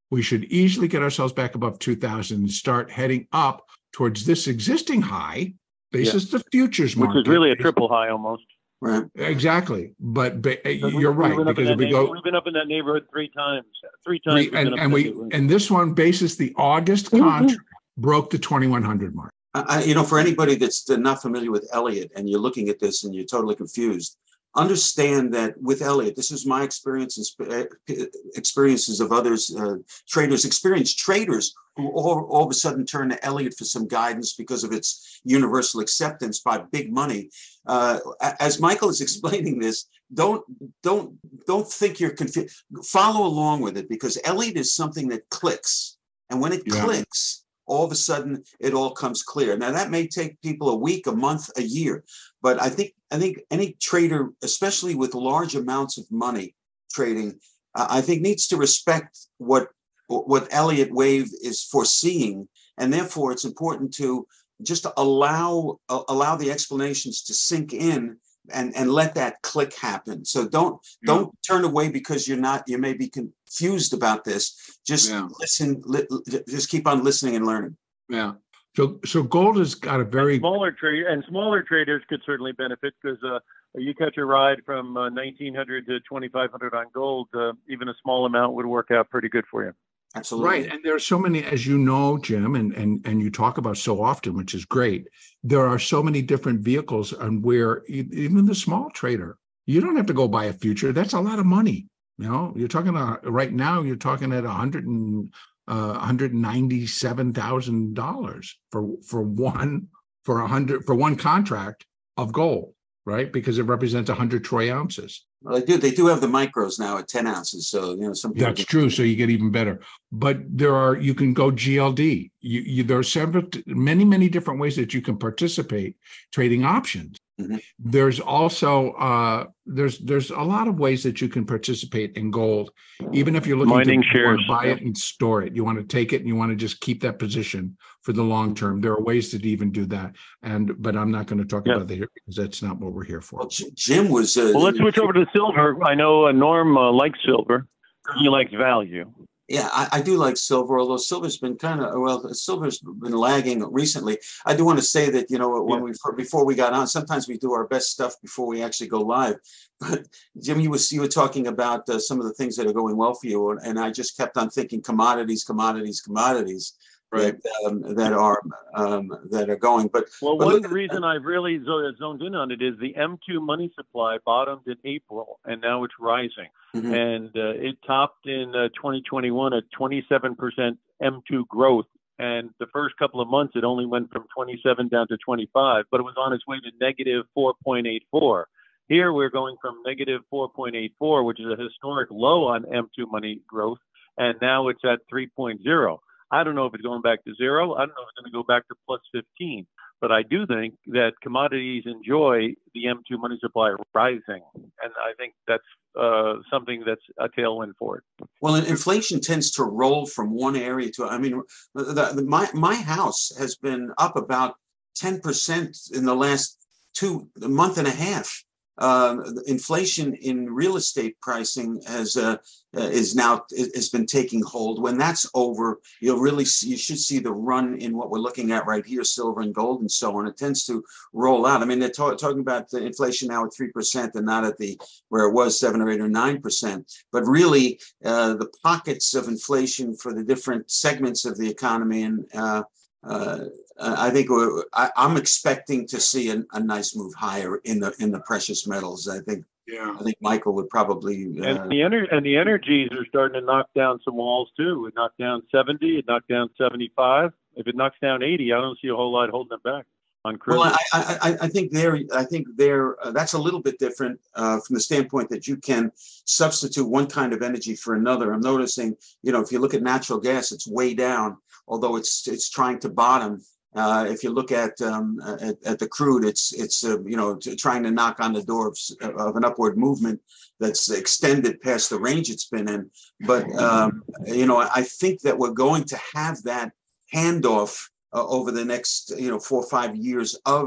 D: we should easily get ourselves back above two thousand and start heading up towards this existing high basis yeah. the futures
B: Which
D: market.
B: Which is really a triple high almost.
C: Right.
D: Exactly. But, but
B: we,
D: you're right.
B: Because if we go, we've been up in that neighborhood three times. Three times.
D: Three, and and we and this one basis the August contract mm-hmm. broke the twenty-one hundred mark.
C: I, you know, for anybody that's not familiar with Elliott and you're looking at this and you're totally confused, understand that with Elliott, this is my experience and experiences of others, uh, traders, experienced traders who all, all of a sudden turn to Elliott for some guidance because of its universal acceptance by big money. Uh, as Michael is explaining this, don't don't don't think you're confused. Follow along with it, because Elliott is something that clicks, and when it yeah. clicks, all of a sudden it all comes clear. Now that may take people a week, a month, a year, but I think I think any trader, especially with large amounts of money trading, uh, I think needs to respect what what Elliott Wave is foreseeing, and therefore it's important to just allow uh, allow the explanations to sink in and and let that click happen. So don't yeah. don't turn away because you're not you may be confused about this. Just yeah. listen. Li- just keep on listening and learning.
D: Yeah. So so gold has got a very
B: and smaller trade and smaller traders could certainly benefit, because uh, you catch a ride from uh, nineteen hundred to twenty-five hundred on gold. Uh, even a small amount would work out pretty good for you.
C: Absolutely.
D: Right. And there are so many, as you know, Jim, and, and, and you talk about so often, which is great. There are so many different vehicles on where even the small trader, you don't have to go buy a future. That's a lot of money. You know, you're talking about right now, you're talking at one hundred and uh, one hundred ninety-seven thousand dollars for for one for a hundred for one contract of gold, right? Because it represents one hundred troy ounces.
C: Well, they do. They do have the micros now at ten ounces, so you know some.
D: That's get- true. So you get even better. But there are you can go G L D. You, you there are several, many, many different ways that you can participate trading options. Mm-hmm. There's also uh, there's there's a lot of ways that you can participate in gold, even if you're looking
B: Mining
D: to
B: shares.
D: buy it and store it. You want to take it and you want to just keep that position for the long term. There are ways to even do that, and but I'm not going to talk yep. about that here because that's not what we're here for.
C: Well, Jim was. Uh,
B: well, let's switch over to silver. I know uh, Norm uh, likes silver. He likes value.
C: Yeah, I, I do like silver, although silver's been kind of, well, silver's been lagging recently. I do want to say that, you know, when yeah. we, before we got on, sometimes we do our best stuff before we actually go live. But Jim, you, was, you were talking about uh, some of the things that are going well for you. And I just kept on thinking commodities, commodities, commodities. Right. That, um, that are um, that are going, but
B: well,
C: but
B: one
C: look,
B: reason I've really zoned in on it is the M two money supply bottomed in April, and now it's rising, mm-hmm. and uh, it topped in uh, twenty twenty-one at twenty-seven percent M two growth, and the first couple of months it only went from twenty-seven down to twenty-five, but it was on its way to negative four point eight four. Here we're going from negative four point eight four, which is a historic low on M two money growth, and now it's at three point oh. I don't know if it's going back to zero. I don't know if it's going to go back to plus fifteen. But I do think that commodities enjoy the M two money supply rising. And I think that's uh, something that's a tailwind for it.
C: Well, inflation tends to roll from one area to, I mean, the, the, my, my house has been up about ten percent in the last two, a month and a half. Uh, inflation in real estate pricing has uh, uh, is now has been taking hold. When that's over, you'll really see, you should see the run in what we're looking at right here, silver and gold and so on. It tends to roll out. I mean, they're ta- talking about the inflation now at three percent and not at the where it was seven or eight or nine percent. But really, uh, the pockets of inflation for the different segments of the economy and uh, Uh, I think we're, I, I'm expecting to see a, a nice move higher in the in the precious metals. I think. Yeah. I think Michael would probably. Uh,
B: and the ener- and the energies are starting to knock down some walls too. It knocked down seventy. It knocked down seventy-five. If it knocks down eighty, I don't see a whole lot holding it back. On cruise.
C: Well, I, I I think there I think there uh, that's a little bit different uh, from the standpoint that you can substitute one kind of energy for another. I'm noticing, you know, if you look at natural gas, it's way down, although it's it's trying to bottom. Uh, if you look at, um, at at the crude, it's it's uh, you know t- trying to knock on the door of, of an upward movement that's extended past the range it's been in. But um, you know, I think that we're going to have that handoff Uh, over the next, you know, four or five years of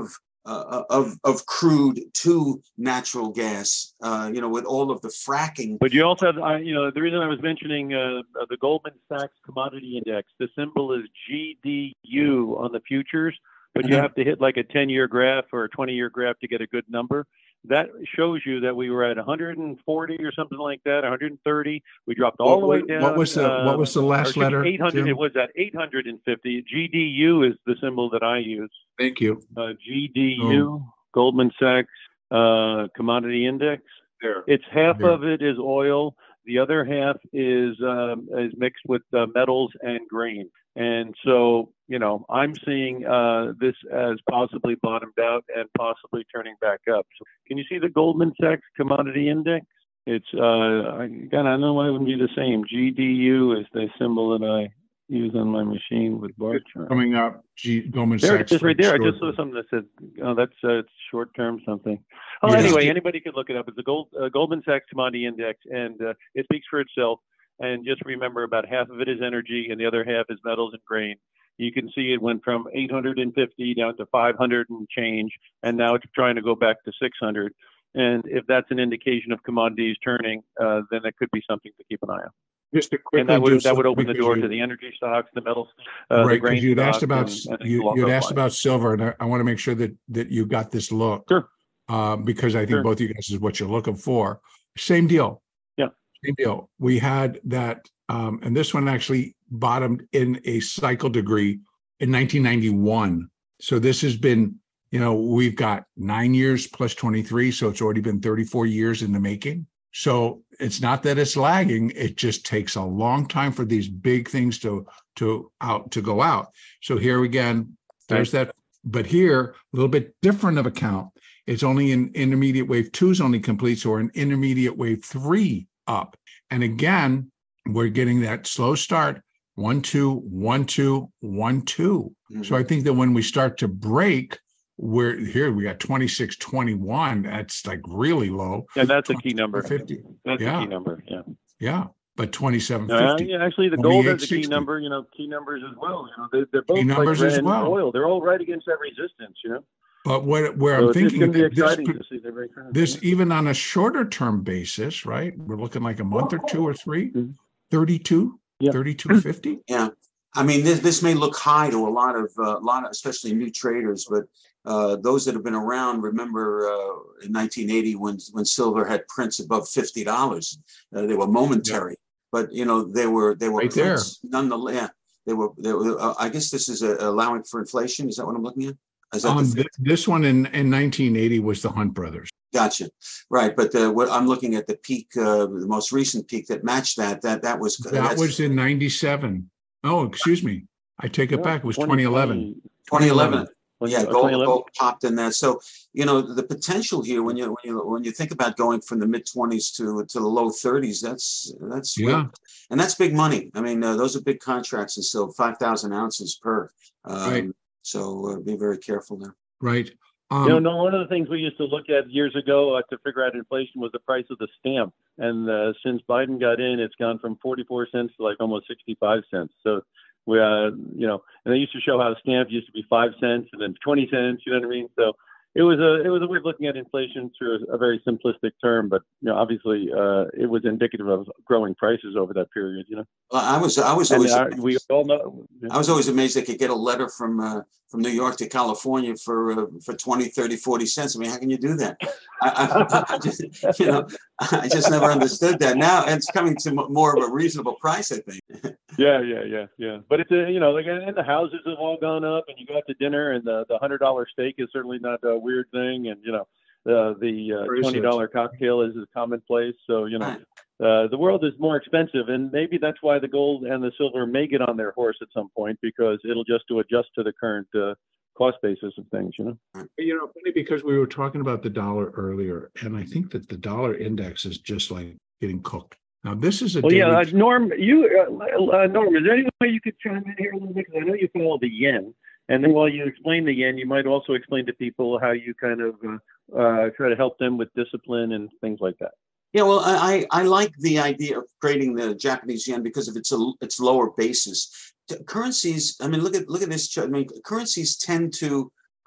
C: uh, of of crude to natural gas. Uh, you know, with all of the fracking.
B: But you also have, uh, you know, the reason I was mentioning uh, the Goldman Sachs Commodity Index, the symbol is G D U on the futures, but you
C: Mhm.
B: have to hit like a ten-year graph or a twenty-year graph to get a good number. That shows you that we were at one hundred forty or something like that, one hundred thirty. We dropped all
D: What,
B: the way
D: what,
B: down.
D: what was the what was the
B: uh, or
D: last
B: excuse me,
D: letter?
B: eight hundred.
D: Jim?
B: It was at eight hundred fifty. G D U is the symbol that I use.
D: Thank you.
B: Uh, G D U, Goldman Sachs uh, Commodity Index.
D: There.
B: It's half
D: There.
B: of it is oil. The other half is um, is mixed with uh, metals and grain. And so, you know, I'm seeing uh, this as possibly bottomed out and possibly turning back up. So can you see the Goldman Sachs Commodity Index? It's, uh, again, I know it wouldn't be the same. G D U is the symbol that I use on my machine with bar chart.
D: Coming up, G, Goldman
B: There
D: Sachs.
B: it is right there. I
D: short-
B: just saw something that said, oh, that's uh, short term something. Oh,
D: Yeah.
B: anyway, anybody could look it up. It's the Gold, uh, Goldman Sachs Commodity Index, and uh, it speaks for itself. And just remember, about half of it is energy, and the other half is metals and grain. You can see it went from eight hundred fifty down to five hundred and change, and now it's trying to go back to six hundred. And if that's an indication of commodities turning, uh, then it could be something to keep an eye on.
D: Just to quickly
B: And that
D: do
B: would that would
D: so-
B: open the
D: because
B: door
D: you-
B: to the energy stocks, the metals, uh, the
D: right,
B: grain
D: because you'd asked
B: stocks,
D: about
B: and- and
D: you,
B: along
D: you'd
B: those
D: asked
B: lines.
D: about silver, and I, I want to make sure that that you got this look.
B: Sure.
D: Uh, because I think
B: Sure.
D: both you guys is what you're looking for. Same deal.
B: Yeah.
D: Same deal. We had that, um, and this one actually bottomed in a cycle degree in nineteen ninety-one. So this has been, you know, we've got nine years plus twenty-three, so it's already been thirty-four years in the making. So it's not that it's lagging; it just takes a long time for these big things to to out to go out. So here again, there's that. But here, a little bit different of a count. It's only in intermediate wave two is only complete, so we're in intermediate wave three up. And again, we're getting that slow start. One, two, one, two, one, two.
C: Mhm.
D: So I think that when we start to break, we're here, we got twenty-six, twenty-one. That's like really low.
B: And that's a key number.
D: fifty.
B: That's
D: Yeah.
B: a key number. Yeah.
D: Yeah. But twenty-seven
B: No,
D: fifty.
B: yeah, actually, the gold has a key
D: twenty-eight sixty.
B: number. You know, key numbers as well. You know, they, they're both
D: Key
B: like
D: numbers
B: red
D: as
B: and
D: well.
B: oil. They're all right against that resistance. You know,
D: But what where
B: so
D: I'm
B: it's, it's
D: thinking
B: going to be
D: that this
B: exciting
D: could-
B: to see the very current.
D: this even on a shorter term basis, right? We're looking like a month or two or three,
B: Mhm.
D: thirty-two,
B: Yeah.
D: thirty-two fifty.
C: I mean, this, this may look high to a lot of, a uh, lot of, especially new traders, but uh, those that have been around remember uh, in nineteen eighty when when silver had prints above fifty dollars. Uh, they were momentary, but you know they were they were
D: Right there.
C: prints nonetheless. Yeah, they were. They were uh, I guess this is uh allowing for inflation. Is that what I'm looking at? Is that
D: Um,
C: the,
D: th- this one in, in nineteen eighty was the Hunt brothers.
C: gotcha? Right, but the, what I'm looking at the peak, uh, the most recent peak that matched that. That that was
D: That
C: that's
D: was in ninety-seven. Oh, excuse me. I take it
B: Yeah,
D: back. It was
B: twenty
D: twenty eleven.
C: twenty eleven.
B: When-
C: Yeah,
B: uh,
C: gold,
B: 2011.
C: gold popped in that. So you know the potential here when you when you when you think about going from the mid twenties to to the low thirties, that's that's
D: Yeah.
C: real. And that's big money. I mean, uh, those are big contracts, and so five thousand ounces per. Um,
D: Right.
C: So uh, be very careful there.
D: Right.
B: You know,
D: Um,
B: no, one of the things we used to look at years ago uh, to figure out inflation was the price of the stamp. And uh, since Biden got in, it's gone from forty-four cents to like almost sixty-five cents. So we, uh, you know, and they used to show how a stamp used to be five cents and then twenty cents. You know what I mean? So it was a it was a way of looking at inflation through a, a very simplistic term, but you know, obviously uh, it was indicative of growing prices over that period. You know,
C: Well, I was I was
B: and
C: always
B: uh, we all know.
C: I was always amazed they could get a letter from uh, from New York to California for uh, for twenty, thirty, forty cents. I mean, how can you do that? I, I, I just, you know, I just never understood that. Now it's coming to m- more of a reasonable price, I think.
B: Yeah, yeah, yeah, yeah. But it's a, you know, like, and the houses have all gone up, and you go out to dinner, and the the hundred dollar steak is certainly not a weird thing, and you know, uh, the uh,
D: Where is
B: twenty dollar cocktail is, is commonplace. So you know,
C: Right.
B: uh, the world is more expensive, and maybe that's why the gold and the silver may get on their horse at some point because it'll just to adjust to the current uh, cost basis of things. You know.
D: you know, funny because we were talking about the dollar earlier, and I think that the dollar index is just like getting cooked. Now, this is a
B: Well, yeah, uh,
D: daily-
B: Norm, you, uh, uh, Norm, is there any way you could chime in here a little bit? Because I know you follow the yen, and then while you explain the yen, you might also explain to people how you kind of uh, uh, try to help them with discipline and things like that.
C: Yeah, well, I, I I like the idea of creating the Japanese yen because of its a, its lower basis. T- Currencies, I mean, look at look at this chart. I mean, currencies tend to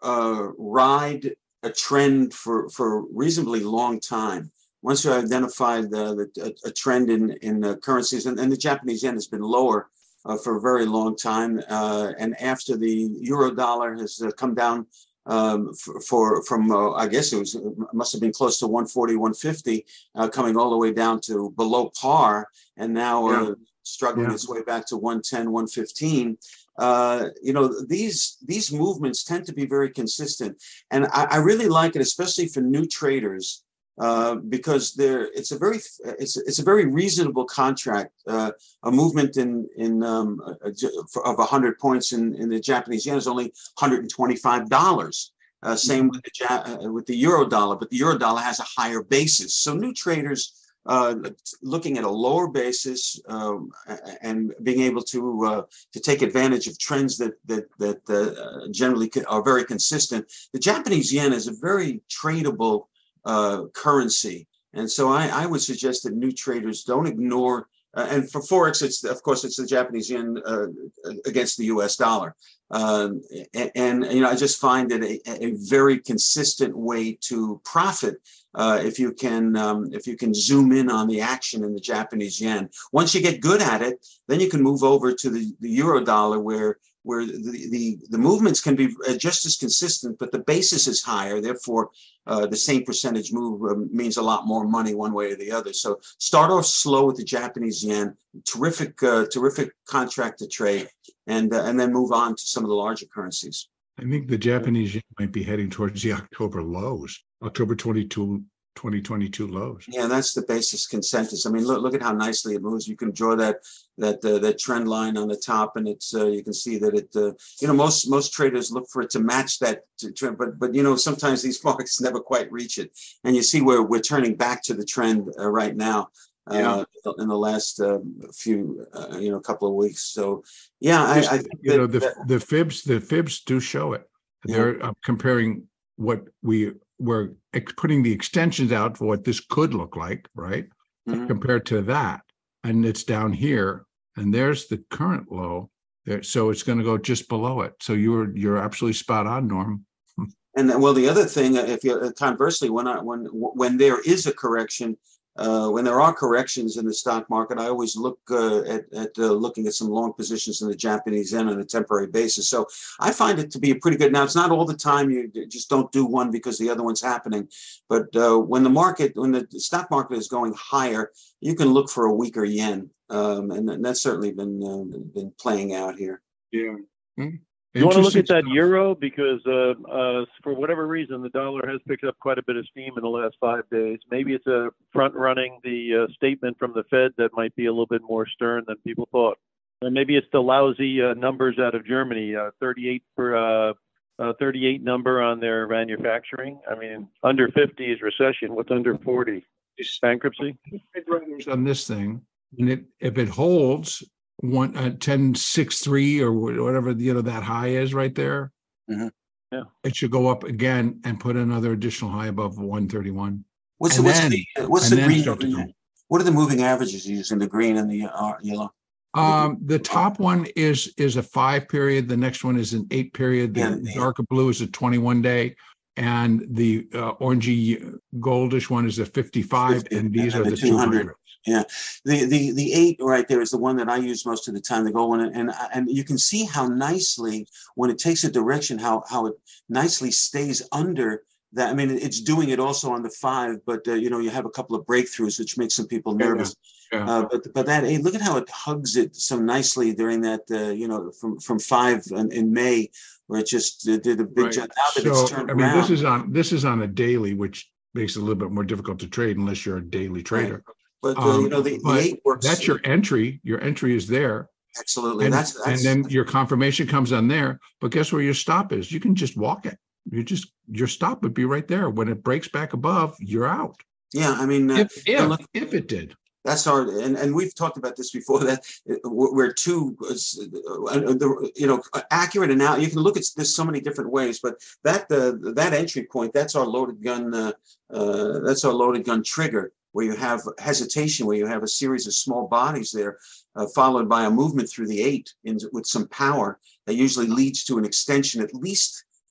C: uh, ride a trend for, for a reasonably long time. Once you identify the, the a, a trend in in the currencies, and, and the Japanese yen has been lower uh, for a very long time, uh, and after the euro dollar has uh, come down um, for, for from uh, I guess it was it must have been close to one forty, one fifty, uh, coming all the way down to below par, and now uh,
D: Yeah.
C: struggling
D: Yeah.
C: its way back to one ten, one fifteen. Uh, you know, these these movements tend to be very consistent, and I, I really like it, especially for new traders. Uh, because there, it's a very, it's it's a very reasonable contract. Uh, a movement in in um, a, a, of a hundred points in, in the Japanese yen is only one hundred twenty-five dollars. Uh, same with the uh, with the euro dollar, but the euro dollar has a higher basis. So new traders uh, looking at a lower basis um, and being able to uh, to take advantage of trends that that that uh, generally are very consistent. The Japanese yen is a very tradable Uh, currency. And so I, I would suggest that new traders don't ignore, uh, and for Forex, it's, of course, it's the Japanese yen uh, against the U S dollar. Um, and, and, you know, I just find it a, a very consistent way to profit uh, if you can um, if you can zoom in on the action in the Japanese yen. Once you get good at it, then you can move over to the, the euro dollar where where the, the, the movements can be just as consistent, but the basis is higher. Therefore, uh, the same percentage move um, means a lot more money one way or the other. So start off slow with the Japanese yen, terrific, uh, terrific contract to trade, and uh, and then move on to some of the larger currencies.
D: I think the Japanese yen might be heading towards the October lows, October twenty-second, twenty twenty-two lows.
C: Yeah, that's the basis consensus. I mean, look look at how nicely it moves. You can draw that that uh, that trend line on the top, and it's uh, you can see that it. Uh, you know, most most traders look for it to match that trend, but but you know sometimes these markets never quite reach it, and you see where we're turning back to the trend uh, right now. Uh, yeah. In the last uh, few, uh, you know, couple of weeks. So, yeah, I, I think
D: you
C: that,
D: know the
C: that,
D: the fibs the fibs do show it. They're yeah. uh, comparing what we were ex- putting the extensions out for what this could look like, right? Mm-hmm. Compared to that, and it's down here, and there's the current low there, so it's going to go just below it. So you're you're absolutely spot on, Norm.
C: And well, the other thing, if you conversely, when I when when there is a correction. Uh, when there are corrections in the stock market, I always look uh, at, at uh, looking at some long positions in the Japanese yen on a temporary basis. So I find it to be a pretty good. Now, it's not all the time. You just don't do one because the other one's happening. But uh, when the market, when the stock market is going higher, you can look for a weaker yen, um, and, and that's certainly been uh, been playing out here.
D: Yeah. Mm-hmm.
B: You want to look at that euro because uh, uh, for whatever reason, the dollar has picked up quite a bit of steam in the last five days. Maybe it's a front running the uh, statement from the Fed that might be a little bit more stern than people thought. And maybe it's the lousy uh, numbers out of Germany, uh, thirty-eight per uh, uh, thirty-eight number on their manufacturing. I mean, under fifty is recession. What's under forty? Bankruptcy.
D: On this thing, and it if it holds. One uh, ten six three or whatever you know that high is right there.
C: Mm-hmm.
B: Yeah,
D: it should go up again and put another additional high above one thirty-one.
C: What's the, what's then, the what's the green? What are the moving averages using the green and the uh, yellow?
D: Um, the top one is is a five period. The next one is an eight period. The yeah, darker yeah. blue is a twenty-one day, and the uh, orangey goldish one is a fifty-five. fifty, and these and are the two hundred.
C: Yeah, the the the eight right there is the one that I use most of the time. The gold one, and and you can see how nicely when it takes a direction, how how it nicely stays under that. I mean, it's doing it also on the five, but uh, you know, you have a couple of breakthroughs, which makes some people nervous. Yeah, yeah. Uh, but but that eight, look at how it hugs it so nicely during that. Uh, you know, from from five in, in May, where it just uh, did a big
D: right.
C: jump. Now that
D: so,
C: it's turned
D: I mean,
C: around.
D: this is on this is on a daily, which makes it a little bit more difficult to trade unless you're a daily trader.
C: Right. But uh,
D: um,
C: you know, the, the eight works.
D: That's your entry. Your entry is there.
C: Absolutely.
D: And,
C: that's, that's
D: and then your confirmation comes on there. But guess where your stop is? You can just walk it. You just your stop would be right there. When it breaks back above, you're out.
C: Yeah, I mean, uh,
D: if if, look, if it did.
C: That's hard, and, and we've talked about this before. That we're too, you know, accurate and now you can look at this so many different ways. But that uh, that entry point, that's our loaded gun. Uh, uh, that's our loaded gun trigger, where you have hesitation, where you have a series of small bodies there, uh, followed by a movement through the eight in, with some power that usually leads to an extension, at least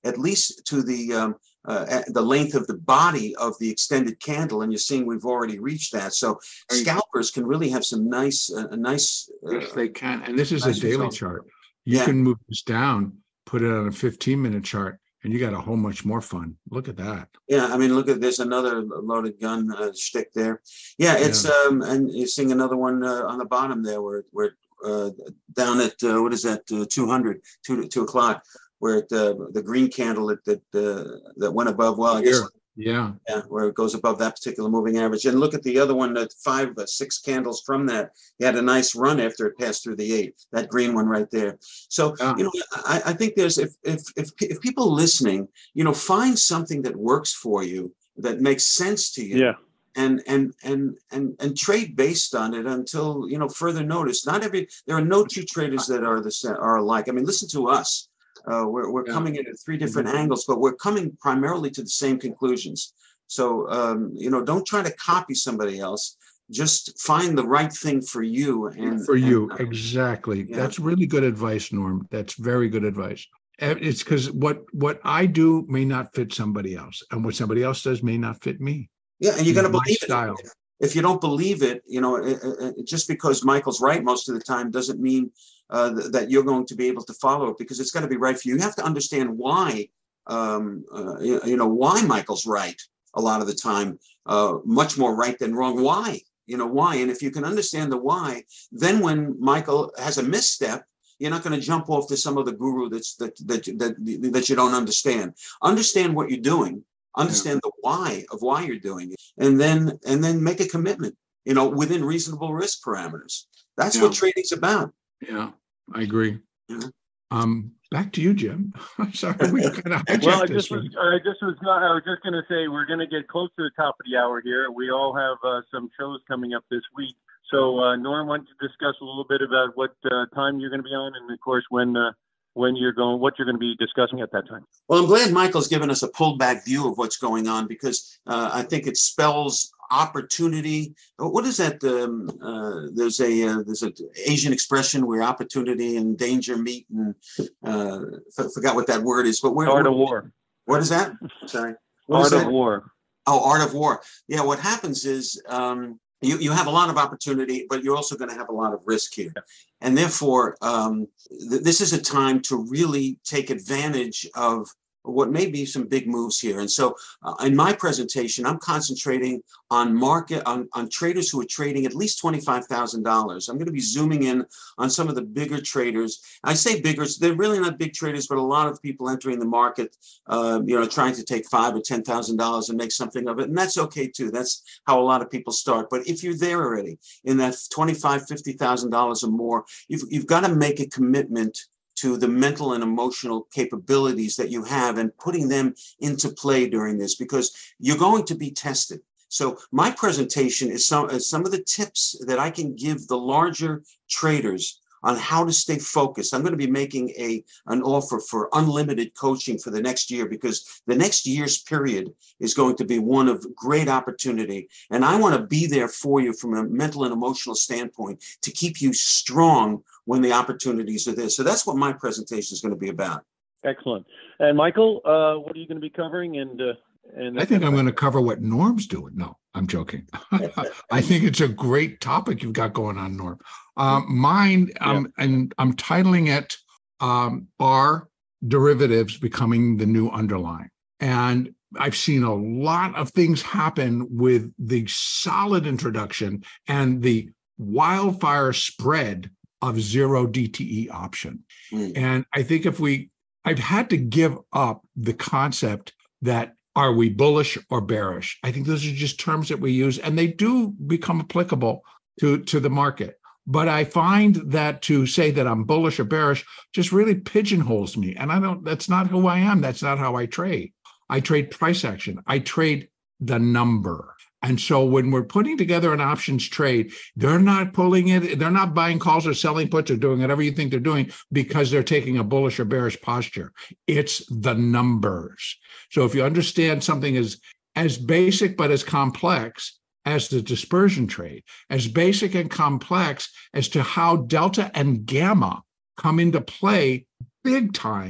C: at least to the um, uh, the length of the body of the extended candle, and you're seeing we've already reached that. So scalpers can really have some nice, uh, nice. Uh,
D: yes, they can. And this is
C: nice
D: a daily
C: results.
D: chart. You
C: Yeah.
D: can move this down, put it on a fifteen minute chart, and you got a whole much more fun. Look at that.
C: Yeah, I mean, look at there's another loaded gun uh, shtick there. Yeah, it's
D: Yeah.
C: um, and you're seeing another one uh, on the bottom there, where where uh, down at uh, what is that uh, two hundred, two two o'clock, where it, uh, the green candle that that uh, that went above. Well, I guess.
D: Here. Yeah.
C: Yeah, where it goes above that particular moving average. And look at the other one, that five, uh, six candles from that. He had a nice run after it passed through the eight, that green one right there. So,
D: Yeah.
C: you know, I, I think there's, if, if, if, if people listening, you know, find something that works for you, that makes sense to you.
B: Yeah.
C: And, and, and, and, and trade based on it until, you know, further notice. Not every, there are no two traders that are the same, are alike. I mean, listen to us. Uh, we're we're
D: Yeah.
C: coming in at three different
D: Mhm.
C: angles, but we're coming primarily to the same conclusions. So, um, you know, don't try to copy somebody else. Just find the right thing for you. And
D: For you,
C: and, uh,
D: exactly.
C: yeah.
D: That's really good advice, Norm. That's very good advice. Eh, It's because what what I do may not fit somebody else, and what somebody else does may not fit me.
C: yeah, and you got to
D: My
C: believe
D: style.
C: it. If you don't believe it, you know, it, it, just because Michael's right most of the time doesn't mean uh, th- that you're going to be able to follow it, because it's got to be right for you. You have to understand why, um, uh, you, you know, why Michael's right a lot of the time, uh, much more right than wrong. Why? You know, why? And if you can understand the why, then when Michael has a misstep, you're not going to jump off to some other guru that's that that that that you don't understand. Understand what you're doing. Understand the why of why you're doing it, and then and then make a commitment, you know, within reasonable risk parameters. That's
D: Yeah.
C: what trading's about.
D: Yeah, I agree.
C: Yeah.
D: Um, back to you, Jim. I'm sorry, we kind of hijacked
B: Well, I
D: this
B: just was,
D: one.
B: I just was not, I was just going to say we're going to get close to the top of the hour here. We all have uh, some shows coming up this week. So, uh, Norm, why don't you discuss a little bit about what uh, time you're going to be on, and of course when uh, when you're going, what you're going to be discussing at that time.
C: Well, I'm glad Michael's given us a pulled back view of what's going on, because uh, I think it spells opportunity. What is that? Um, uh, there's a uh, there's an Asian expression where opportunity and danger meet, and uh, f- forgot what that word is. But where,
B: Art
C: where,
B: of war.
C: What is that? Sorry. What
B: Art
C: is
B: of
C: that?
B: war.
C: Oh, art of war. Yeah, what happens is um, you, you have a lot of opportunity, but you're also going to have a lot of risk here. And therefore, um, th- this is a time to really take advantage of what may be some big moves here. And so uh, in my presentation, I'm concentrating on market, on, on traders who are trading at least twenty-five thousand dollars. I'm going to be zooming in on some of the bigger traders. I say bigger, they're really not big traders, but a lot of people entering the market, uh, you know, trying to take five or ten thousand dollars and make something of it. And that's okay too. That's how a lot of people start. But if you're there already in that twenty-five, fifty thousand dollars or more, you've, you've got to make a commitment to the mental and emotional capabilities that you have and putting them into play during this, because you're going to be tested. So my presentation is some, is some of the tips that I can give the larger traders on how to stay focused. I'm going to be making a an offer for unlimited coaching for the next year, because the next year's period is going to be one of great opportunity. And I want to be there for you from a mental and emotional standpoint to keep you strong when the opportunities are there. So that's what my presentation is going to be about.
B: Excellent. And Michael, uh, what are you going to be covering? And uh, and
D: I think I'm going to cover what Norm's doing. No, I'm joking. I think it's a great topic you've got going on, Norm. Um, mine, um, and I'm titling it um, "Are Derivatives Becoming the New Underlying?" And I've seen a lot of things happen with the solid introduction and the wildfire spread of zero D T E option. Mm. And I think if we, I've had to give up the concept that are we bullish or bearish? I think those are just terms that we use, and they do become applicable to, to the market. But I find that to say that I'm bullish or bearish just really pigeonholes me. And I don't, that's not who I am. That's not how I trade. I trade price action. I trade the number. And so when we're putting together an options trade, they're not pulling it, they're not buying calls or selling puts or doing whatever you think they're doing because they're taking a bullish or bearish posture. It's the numbers. So if you understand something as, as basic but as complex as the dispersion trade, as basic and complex as to how delta and gamma come into play big time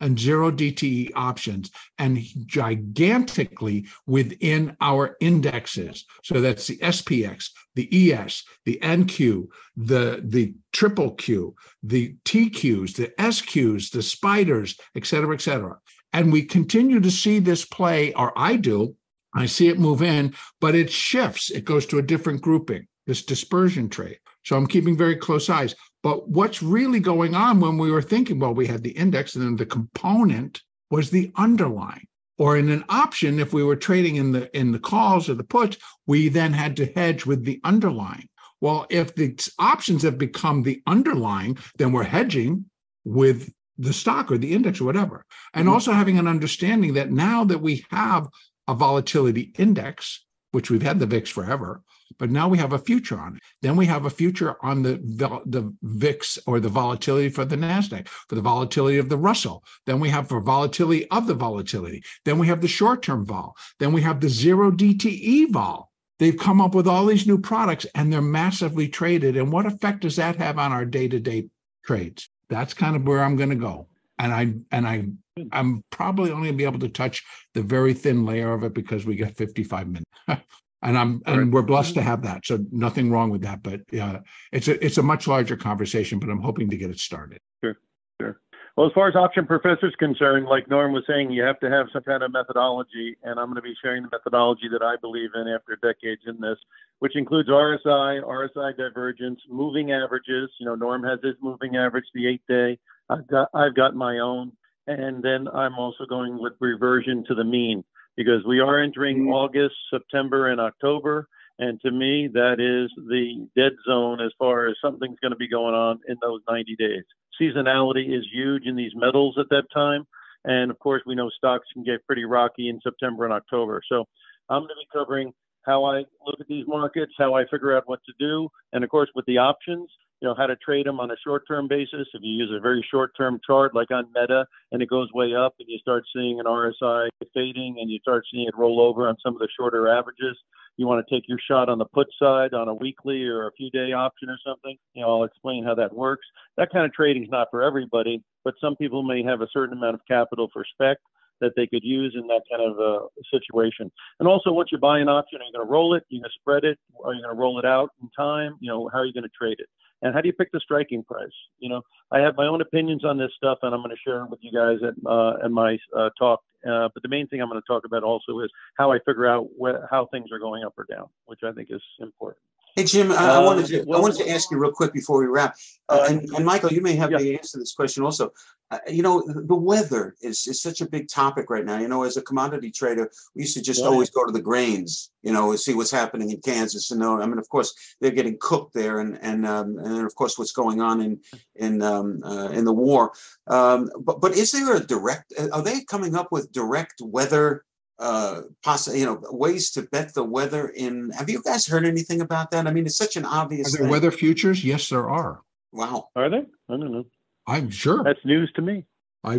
D: and zero D T E options, and gigantically within our indexes. So that's the S P X, the E S, the N Q, the, the triple Q, the T Qs, the S Qs, the spiders, et cetera, et cetera. And we continue to see this play, or I do, I see it move in, but it shifts. It goes to a different grouping, this dispersion trade. So I'm keeping very close eyes. But what's really going on when we were thinking, well, we had the index and then the component was the underlying. Or in an option, if we were trading in the in the calls or the puts, we then had to hedge with the underlying. Well, if the options have become the underlying, then we're hedging with the stock or the index or whatever. And also having an understanding that now that we have a volatility index, which we've had the V I X forever, but now we have a future on it. Then we have a future on the, the V I X or the volatility for the NASDAQ, for the volatility of the Russell. Then we have for volatility of the volatility. Then we have the short-term vol. Then we have the zero D T E vol. They've come up with all these new products and they're massively traded. And what effect does that have on our day-to-day trades? That's kind of where I'm going to go. And I and I I'm probably only gonna be able to touch the very thin layer of it because we get fifty-five minutes. And I'm and right. We're blessed to have that. So nothing wrong with that. But uh, it's a it's a much larger conversation, but I'm hoping to get it started.
B: Sure, sure. Well, as far as option professor is concerned, like Norm was saying, you have to have some kind of methodology, and I'm going to be sharing the methodology that I believe in after decades in this, which includes R S I, R S I divergence, moving averages. You know, Norm has his moving average, the eight day. I've got I've got my own, and then I'm also going with reversion to the mean, because we are entering August, September, and October. And to me, that is the dead zone as far as something's going to be going on in those ninety days. Seasonality is huge in these metals at that time. And of course, we know stocks can get pretty rocky in September and October. So I'm going to be covering how I look at these markets, how I figure out what to do. And of course, with the options, you know, how to trade them on a short-term basis. If you use a very short-term chart like on Meta and it goes way up and you start seeing an R S I fading and you start seeing it roll over on some of the shorter averages, you want to take your shot on the put side on a weekly or a few day option or something. You know, I'll explain how that works. That kind of trading is not for everybody, but some people may have a certain amount of capital for spec that they could use in that kind of uh, situation. And also, once you buy an option, are you going to roll it? Are you going to spread it? Are you going to roll it out in time? You know, how are you going to trade it? And how do you pick the striking price? You know, I have my own opinions on this stuff, and I'm going to share them with you guys at, uh, at my uh, talk. Uh, but the main thing I'm going to talk about also is how I figure out wh- how things are going up or down, which I think is important.
C: Hey, Jim, I, I wanted to well, I wanted to ask you real quick before we wrap. Uh, and, and Michael, you may have yeah. the answer to this question also. Uh, you know, the weather is, is such a big topic right now. You know, as a commodity trader, we used to just yeah. always go to the grains, you know, see what's happening in Kansas. And know, I mean, of course, they're getting cooked there. And and um, and then, of course, what's going on in in um, uh, in the war. Um, but but is there a direct, are they coming up with direct weather uh possibly, you know, ways to bet the weather in? Have you guys heard anything about that? I mean, it's such an obvious
D: are there
C: thing.
D: Weather futures? Yes, there are.
C: Wow.
B: Are they? I don't know.
D: I'm sure
B: that's news to me.
D: I,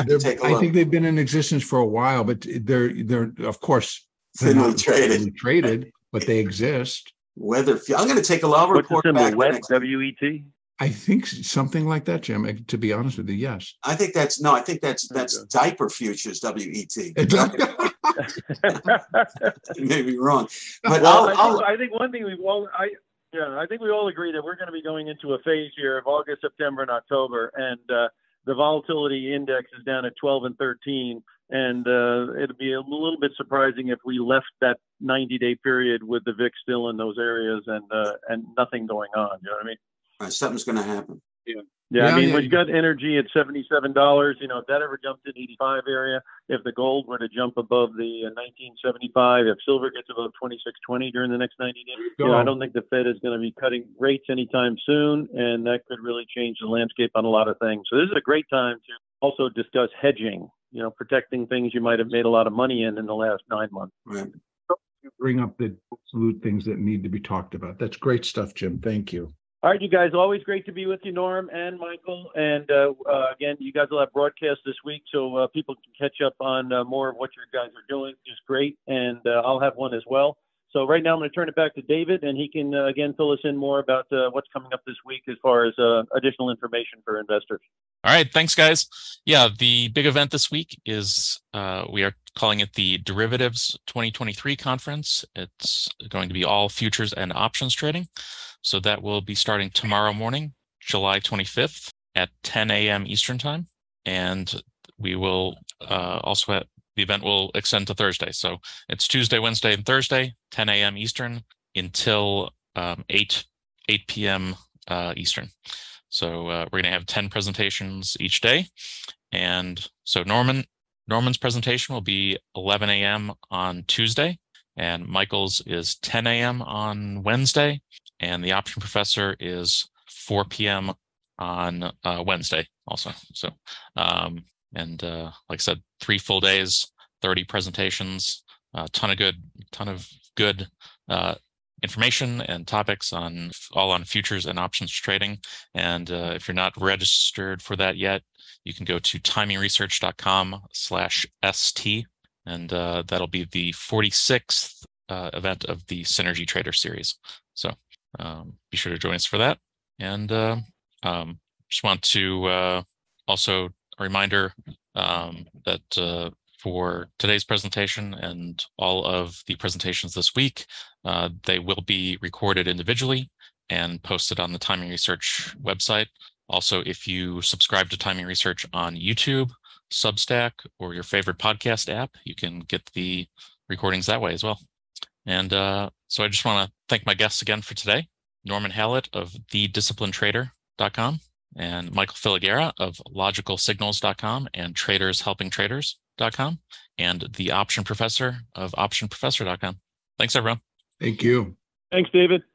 D: I think they've been in existence for a while, but they're they're of course they're
C: thinly
D: not
C: traded
D: traded, but they exist.
C: Weather. I'm going to take a lot of report back.
B: Wet, W E T.
D: I think something like that, Jim. To be honest with you, yes.
C: I think that's no. I think that's that's okay. Diaper futures, W E T. May be wrong, but
B: well,
C: I'll,
B: I,
C: I'll,
B: think, I think one thing we've all, I yeah, I think we all agree that we're going to be going into a phase here of August, September, and October, and uh, the volatility index is down at twelve and thirteen, and uh, it'd be a little bit surprising if we left that ninety day period with the V I X still in those areas and uh, and nothing going on. You know what I mean?
C: Right, something's going to happen.
B: Yeah. Yeah, yeah, I mean, yeah, we've got energy at seventy-seven dollars. You know, if that ever jumped in eighty-five area, if the gold were to jump above the uh, nineteen seventy-five, if silver gets above twenty-six twenty during the next ninety days, you know, I don't think the Fed is going to be cutting rates anytime soon, and that could really change the landscape on a lot of things. So this is a great time to also discuss hedging, you know, protecting things you might have made a lot of money in in the last nine months.
C: Right.
D: You bring up the absolute things that need to be talked about. That's great stuff, Jim. Thank you.
B: All right, you guys, always great to be with you, Norm and Michael. And uh, uh, again, you guys will have broadcasts this week, so uh, people can catch up on uh, more of what your guys are doing. It's great. And uh, I'll have one as well. So right now I'm going to turn it back to David, and he can, uh, again, fill us in more about uh, what's coming up this week as far as uh, additional information for investors.
A: All right. Thanks, guys. Yeah, the big event this week is uh, we are calling it the Derivatives twenty twenty-three Conference. It's going to be all futures and options trading. So that will be starting tomorrow morning, July twenty-fifth at ten a.m. Eastern Time. And we will uh, also have, the event will extend to Thursday. So it's Tuesday, Wednesday, and Thursday, ten a.m. Eastern until um, eight p.m. Uh, Eastern. So uh, we're going to have ten presentations each day. And so Norman, Norman's presentation will be eleven a.m. on Tuesday, and Michael's is ten a.m. on Wednesday, and the option professor is four p.m. on uh, Wednesday also. So, um, and uh, like I said, three full days, thirty presentations, a ton of good, ton of good uh, information and topics on all on futures and options trading. And uh, if you're not registered for that yet, you can go to timing research dot com slash S T, and uh, that'll be the forty-sixth uh, event of the Synergy Trader series. So um, be sure to join us for that. And uh, um, just want to uh, also a reminder um, that uh, for today's presentation and all of the presentations this week, uh, they will be recorded individually and posted on the Timing Research website. Also, if you subscribe to Timing Research on YouTube, Substack, or your favorite podcast app, you can get the recordings that way as well. And uh, so I just want to thank my guests again for today, Norman Hallett of the discipline trader dot com and Michael Filigera of logical signals dot com and traders helping traders dot com, and the option professor of option professor dot com. Thanks, everyone.
D: Thank you.
B: Thanks, David.